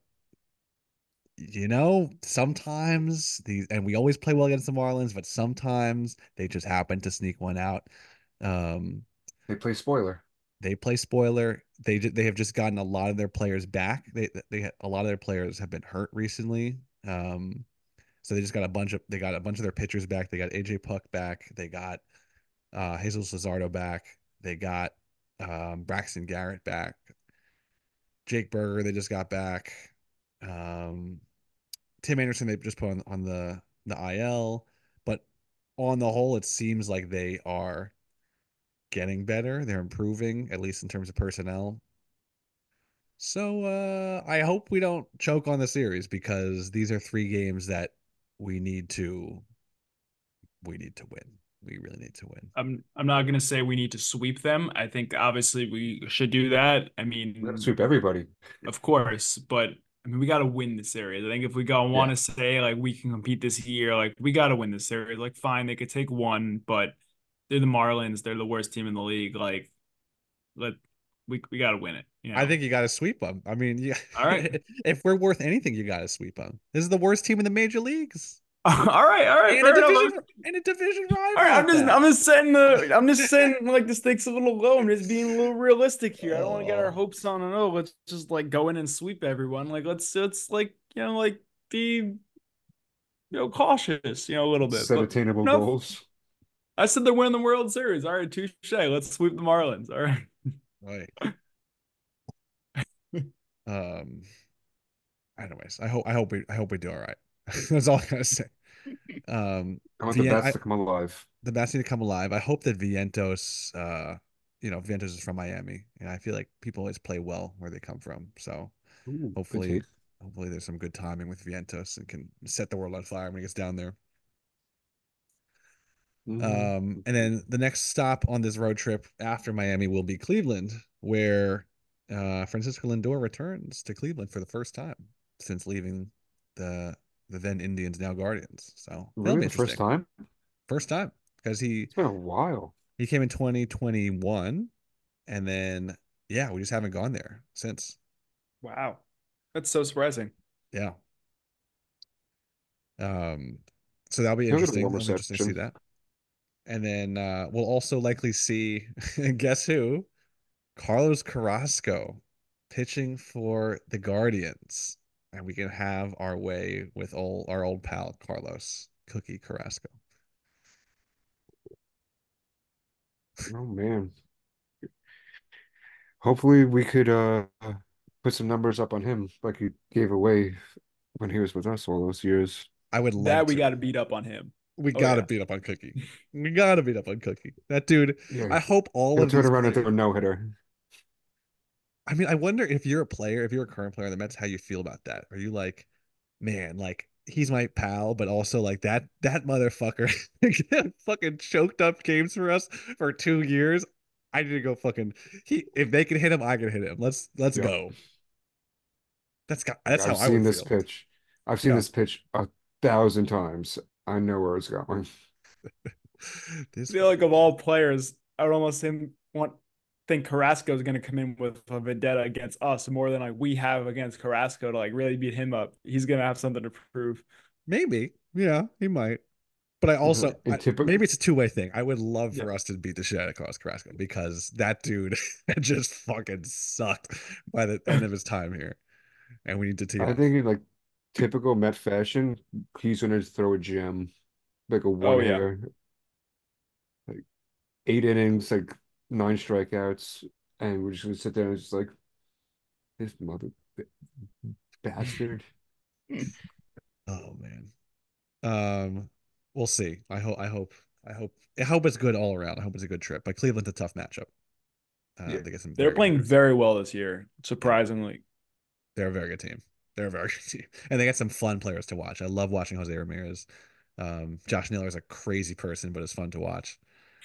sometimes these, and we always play well against the Marlins, but sometimes they just happen to sneak one out. Um,
They play spoiler.
they play spoiler. They have just gotten a lot of their players back. A lot of their players have been hurt recently. So they got a bunch of their pitchers back. They got AJ Puck back. They got Jesus Luzardo back. They got Braxton Garrett back. Jake Berger they just got back. Um, Tim Anderson they just put on the IL, but on the whole, it seems like they are getting better. They're improving, at least in terms of personnel. So I hope we don't choke on the series because these are three games that we need to we need to win. We really need to win.
I'm not gonna say we need to sweep them. I think obviously we should do that. I
We got to
mean,
sweep everybody.
of course, but I mean we gotta win the series. I think if we go want
Yeah,
to say like we can compete this year, like we gotta win the series. Like fine, they could take one, but they're the Marlins. They're the worst team in the league. Like let we gotta win it.
I think you got to sweep them. I mean, yeah,
All right.
if we're worth anything, you got to sweep them. This is the worst team in the major leagues.
All right, fair enough.
And a division
All right,
rival at that.
I'm just setting like the stakes a little low. I'm just being a little realistic here. I don't want to get our
Oh,
hopes on and oh, let's just like go in and sweep everyone. Like let's like like be cautious, a little bit.
Set
But
attainable
no,
goals.
I said they're winning the World Series. All right, touche. Let's sweep the Marlins. All right.
right. Um. Anyways, I hope we do all right. That's all I gotta say.
I want the
Vien
bats to come alive.
the bats need to come alive. I hope that Vientos, Vientos is from Miami, and I feel like people always play well where they come from. So
Ooh, good
hopefully,
take.
hopefully there's some good timing with Vientos and can set the world on fire when he gets down there. And then the next stop on this road trip after Miami will be Cleveland, where Francisco Lindor returns to Cleveland for the first time since leaving the the then Indians, now Guardians. So that'll
Really,
be
the first
interesting.
time?
First time because he
It's been a while.
he came in 2021, and then yeah, we just haven't gone there since.
Wow, that's so surprising.
Yeah. Um, so that'll be
He'll get a
interesting.
warm
That'll be interesting to see
reception.
that. And then we'll also likely see, guess who? Carlos Carrasco pitching for the Guardians. And we can have our way with our old pal Carlos Cookie Carrasco.
Oh man. Hopefully we could put some numbers up on him like he gave away when he was with us all those years.
I would love
That we
to.
got to beat up on him.
We
Oh
gotta
yeah.
beat up on Cookie. We gotta beat up on Cookie. That dude.
Yeah,
I hope all
he'll
of
turn
these
around into
players.
a no-hitter.
I mean, I wonder if you're a player, if you're a current player in the Mets, how you feel about that. Are you like, man, like he's my pal, but also like that motherfucker fucking choked up games for us for 2 years. I need to go fucking he if they can hit him, I can hit him. Let's
Yep.
go.
Like,
That's how
I've
I
seen
would
this
feel.
pitch. I've seen
Yeah.
this pitch 1,000 times. I know where it's going.
This
I feel like of all players, I would almost think Carrasco is going to come in with a vendetta against us more than like we have against Carrasco to like really beat him up. He's going to have something to prove.
maybe. Yeah, he might. But
In typical,
maybe it's a two-way thing. I would love
Yeah.
for us to beat the shit out of Carlos Carrasco because that dude just fucking sucked by the end of his time here, and we need to tee it
I
off.
think in like typical Met fashion, he's gonna throw a gem, like a
Oh yeah.
one-hitter, like 8 innings, like 9 strikeouts, and we're just gonna sit there and just like this mother bastard.
Oh man. Um, we'll see. I hope it's good all around. I hope it's a good trip. But Cleveland's a tough matchup.
Yeah,
They get some
They're
very good
playing
hitters.
very well this year,
Yeah,
surprisingly.
they're a very good team. They're a very good team, and they got some fun players to watch. I love watching Jose Ramirez. Josh Naylor is a crazy person, but it's fun to watch.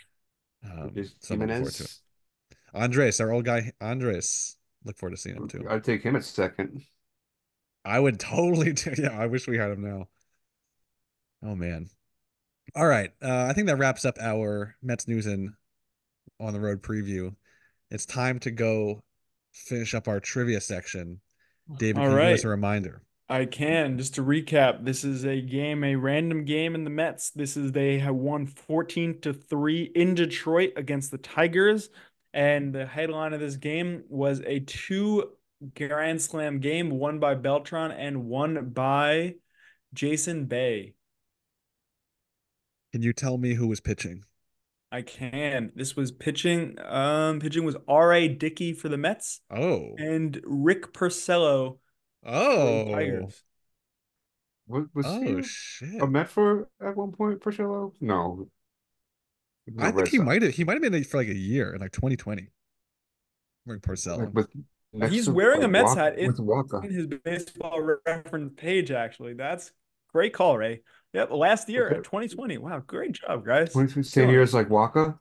So I'm looking forward to it.
Jimenez,
Andres, our old guy, Andres. Look forward to seeing him too.
I'd take him at second.
I would totally do. Yeah, I wish we had him now. Oh man. All right. I think that wraps up our Mets news and on the road preview. It's time to go finish up our trivia section. David,
All
can you give us a
right.
reminder?
I can. Just to recap, this is a random game in the Mets. They have won 14-3 in Detroit against the Tigers. And the headline of this game was a two Grand Slam game, one by Beltran and one by Jason Bay.
Can you tell me who was pitching?
I can. This was pitching. Pitching was R.A. Dickey for the Mets
Oh.
and Rick Porcello for the
Oh.
Tigers.
Was he
Oh
a
shit.
Met for at one point for Cello? No, he was a
I think
Red Sox.
he might have been for like a year in like 2020. Rick
Like
Porcello.
with next
He's
to
wearing
like
a Mets
Walker
hat
with Walker.
in his baseball reference page, actually. That's great call, Ray. Yep, last year
Okay.
at 2020. Wow, great job, guys.
22 same
Killing
year
it.
as like Walker.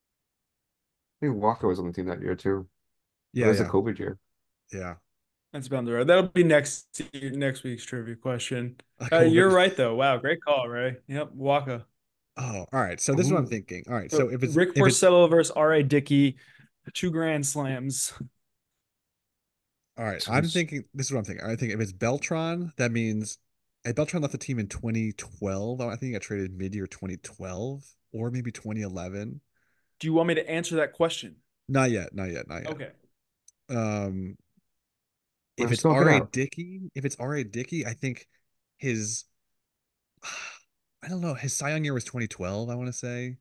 I think Walker was on the team that year too. But it
Yeah,
was a
yeah,
COVID year.
yeah.
That's about the road. That'll be next week's trivia question.
A
You're
COVID.
right though. Wow, great call, Ray. Yep, Waka.
Oh, all right. So this is what I'm
Ooh.
thinking. All right. So
So Rick
if it's
Porcello versus R.A. Dickey, two grand slams.
all right,
So
I'm
it's
thinking this is what I'm thinking. I think if it's Beltron, that means Beltran left the team in 2012. I think he got traded mid-year 2012 or maybe 2011.
Do you want me to answer that question?
Not yet, not yet, not yet.
Okay.
Um, if
We're
it's
smoking
R.A.
out.
Dickey, I think his I don't know, his Cy Young year was 2012, I want to say.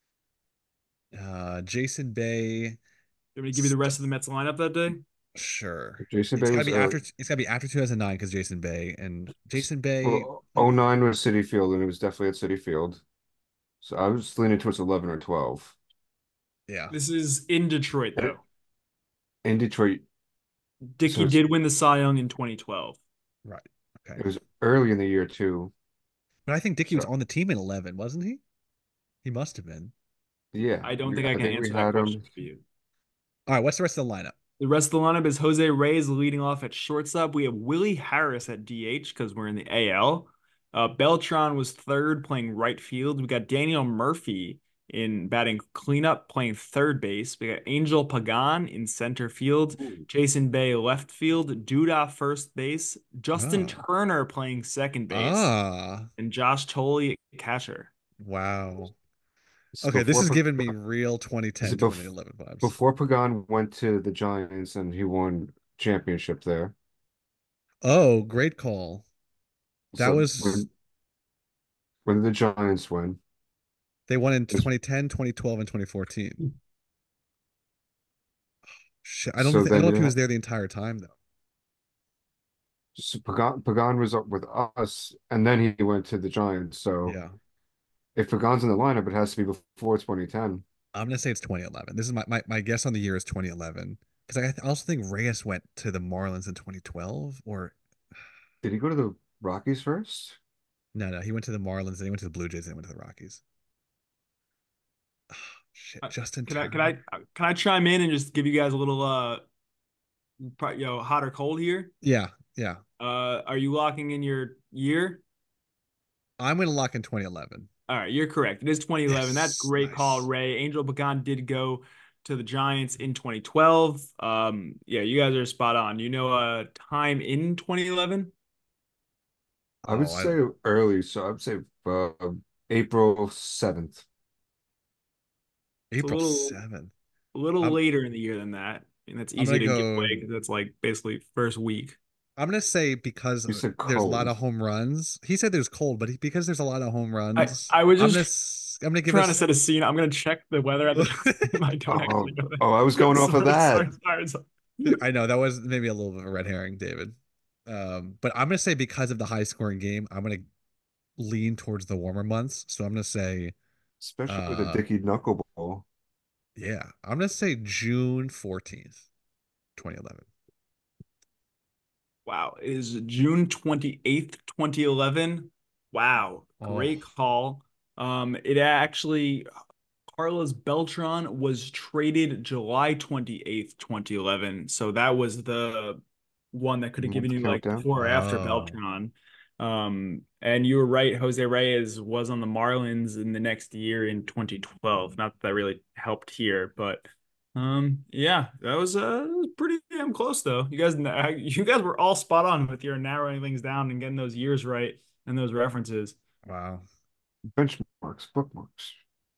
Jason Bay,
You want me to give you the
st
rest of the Mets lineup that day?
sure.
Jason
It's
Bay
gotta
was
be after 2009 because Jason Bay and Jason Bay.
well, '09 was City Field, and it was definitely at City Field. So I was leaning towards 11 or 12.
Yeah,
This is in Detroit,
And
though.
in Detroit, so
Dickey did win the Cy Young in 2012.
right. Okay.
it was early in the year too.
But I think Dickey was
So
on the team in 11, wasn't he? He must have been.
yeah,
I don't think I
I
can
think we
answer that
had
question
him.
for you.
All right, what's the rest of the lineup?
The rest of the lineup is Jose Reyes leading off at shortstop. We have Willie Harris at DH because we're in the AL. Beltran was third playing right field. We got Daniel Murphy in batting cleanup playing third base. We got Angel Pagan in center field.
Ooh.
Jason Bay left field. Duda first base. Justin
Ah.
Turner playing second base.
Ah.
And Josh Tolley catcher.
Wow.
It's
Okay, this
before
is giving me
Pagan.
real
Is
2010,
it
2011 vibes.
before Pagan went to the Giants and he won championship there?
Oh, great call. That
So
was
when the Giants win,
they won in
is
2010, 2012, and 2014. Shit,
so
I don't
then
know if
you
he
ha
was there the entire time though.
so Pagan was up with us, and then he went to the Giants. So
Yeah.
if Pagan's in the lineup, it has to be before 2010.
I'm gonna say it's 2011. This is my guess on the year is 2011 because I also think Reyes went to the Marlins in 2012 or
Did he go to the Rockies first?
no, he went to the Marlins, then he went to the Blue Jays, and then went to the Rockies. Oh, shit, Justin
Can I can I
Turner.
can I chime in and just give you guys a little hot or cold here?
Yeah, yeah.
Are you locking in your year?
I'm gonna lock in 2011.
All right, you're correct. It is 2011. That's
Yes,
great call,
nice.
Ray. Angel Pagan did go to the Giants in 2012. Yeah, you guys are spot on. You know, time in 2011?
I would
Oh, I
say early, so I would say April 7th.
It's
April 7th.
a little
I'm
later in the year than that. And that's
I'm
easy
gonna
to give away
go.
because that's like basically first week.
I'm gonna say because
You said
there's a lot
cold.
of home runs. He said there's cold, but because there's a lot of home
I
runs,
I was just
I'm gonna give
trying to
us.
set a scene. I'm gonna check the weather at the time. I don't actually
Oh,
know
oh, I was
that.
going off of
Sorry,
that.
sorry, sorry, sorry.
I know that was maybe a little bit of a red herring, David. But I'm gonna say because of the high scoring game, I'm gonna lean towards the warmer months. So I'm gonna say,
Especially with a
uh,
Dickie knuckleball.
yeah, I'm gonna say June 14th, 2011.
Wow, it is June 28th, 2011. Wow,
Oh,
great call. It actually Carlos Beltran was traded July 28th, 2011. So that was the one that could have given
Month
you like
countdown.
before or after
oh,
Beltran. And you were right, Jose Reyes was on the Marlins in the next year in 2012. Not that that really helped here, but yeah, that was pretty damn close though. You guys were all spot on with your narrowing things down and getting those years right and those references.
wow.
Benchmarks, bookmarks.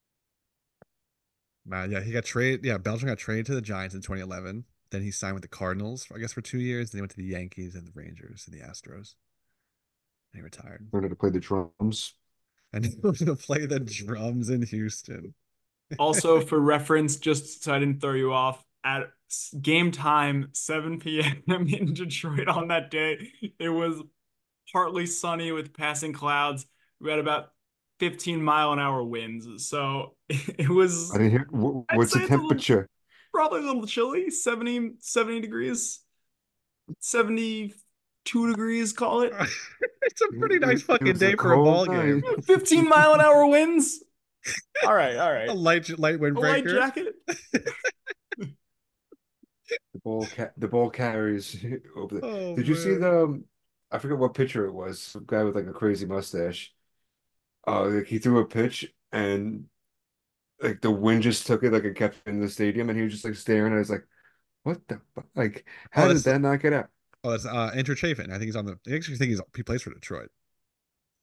Man, yeah, he got traded. Yeah, Belgium got traded to the Giants in 2011. Then he signed with the Cardinals, I guess, for 2 years. Then he went to the Yankees and the Rangers and the Astros. And he retired.
Learned how to play the drums.
And he was going to play the drums in Houston.
Also, for reference, just so I didn't throw you off, at game time, 7 p.m. in Detroit on that day, it was partly sunny with passing clouds. We had about 15-mile-an-hour winds. So it
I
was,
didn't hear.
I'd
What's
say
the
it's a little,
temperature?
probably a little chilly, 70 degrees, 72 degrees, call it.
It's a pretty nice
It
fucking
was a
day for a
cold
ball
night.
game.
15-mile-an-hour winds. All right, all
A
right.
light
A light
windbreaker.
jacket.
The ball carries over the.
Oh
Did you see
man.
the? I forget what pitcher it was. Some guy with like a crazy mustache. Like he threw a pitch and like the wind just took it like it kept in the stadium and he was just like staring and I was like, what the fuck? Like,
Oh,
how did that not get out?
that's Andrew Chafin. I think he's on the. I actually think he plays for Detroit.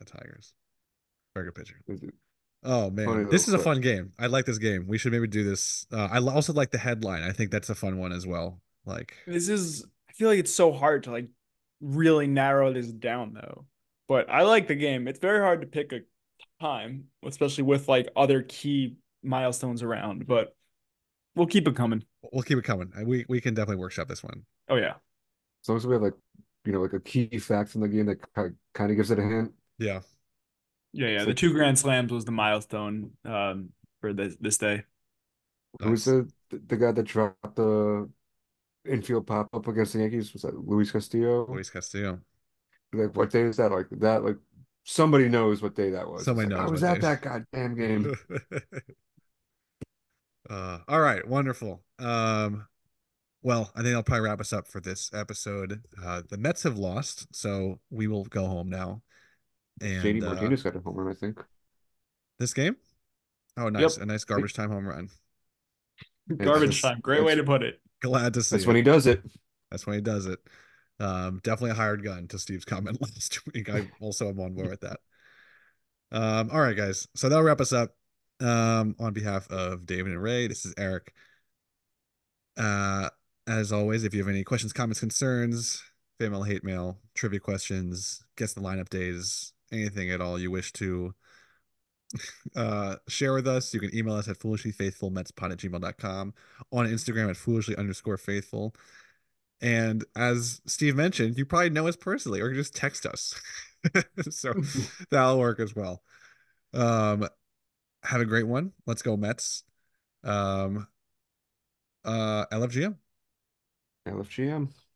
the Tigers. Very good pitcher.
It's a
Oh
funny
man,
little
this is a
clip.
fun game. I like this game. We should maybe do this. Also like the headline. I think that's a fun one as well. Like,
I feel like it's so hard to like really narrow this down though. But I like the game. It's very hard to pick a time, especially with like other key milestones around, but we'll keep it coming.
we'll keep it coming. We can definitely workshop this one.
Oh yeah.
As long as we have like, like a key fact in the game that kind of gives it a hint.
Yeah,
Yeah, yeah.
It's
The
like,
two grand slams was the milestone for this day.
who's
nice.
the guy that dropped the infield pop up against the Yankees? Was that Luis Castillo?
Luis Castillo.
Like, what day is that? Like that, like somebody knows what day that was. It's
Somebody
like I
knows
was
what
at
they.
that goddamn game.
All right, wonderful. Well, I think I'll probably wrap us up for this episode. The Mets have lost, so we will go home now.
JD
And
Martinez got a home run, I think.
this game, oh, nice,
Yep.
a nice garbage time home run.
It's
Garbage
Nice.
time. Great way to put it.
Glad to see
that's when
it.
he does it.
That's when he does it. Definitely a hired gun to Steve's comment last week. I also am on board with that. All right, guys. So that'll wrap us up. On behalf of David and Ray, this is Eric. Uh, as always, if you have any questions, comments, concerns, fan mail, hate mail, trivia questions, guess the lineup days, anything at all you wish to share with us, you can email us at foolishlyfaithfulmetspod@gmail.com, on Instagram at foolishly_faithful. And as Steve mentioned, you probably know us personally or just text us. So that'll work as well. Um, have a great one. Let's go Mets. Um, LFGM.
LFGM.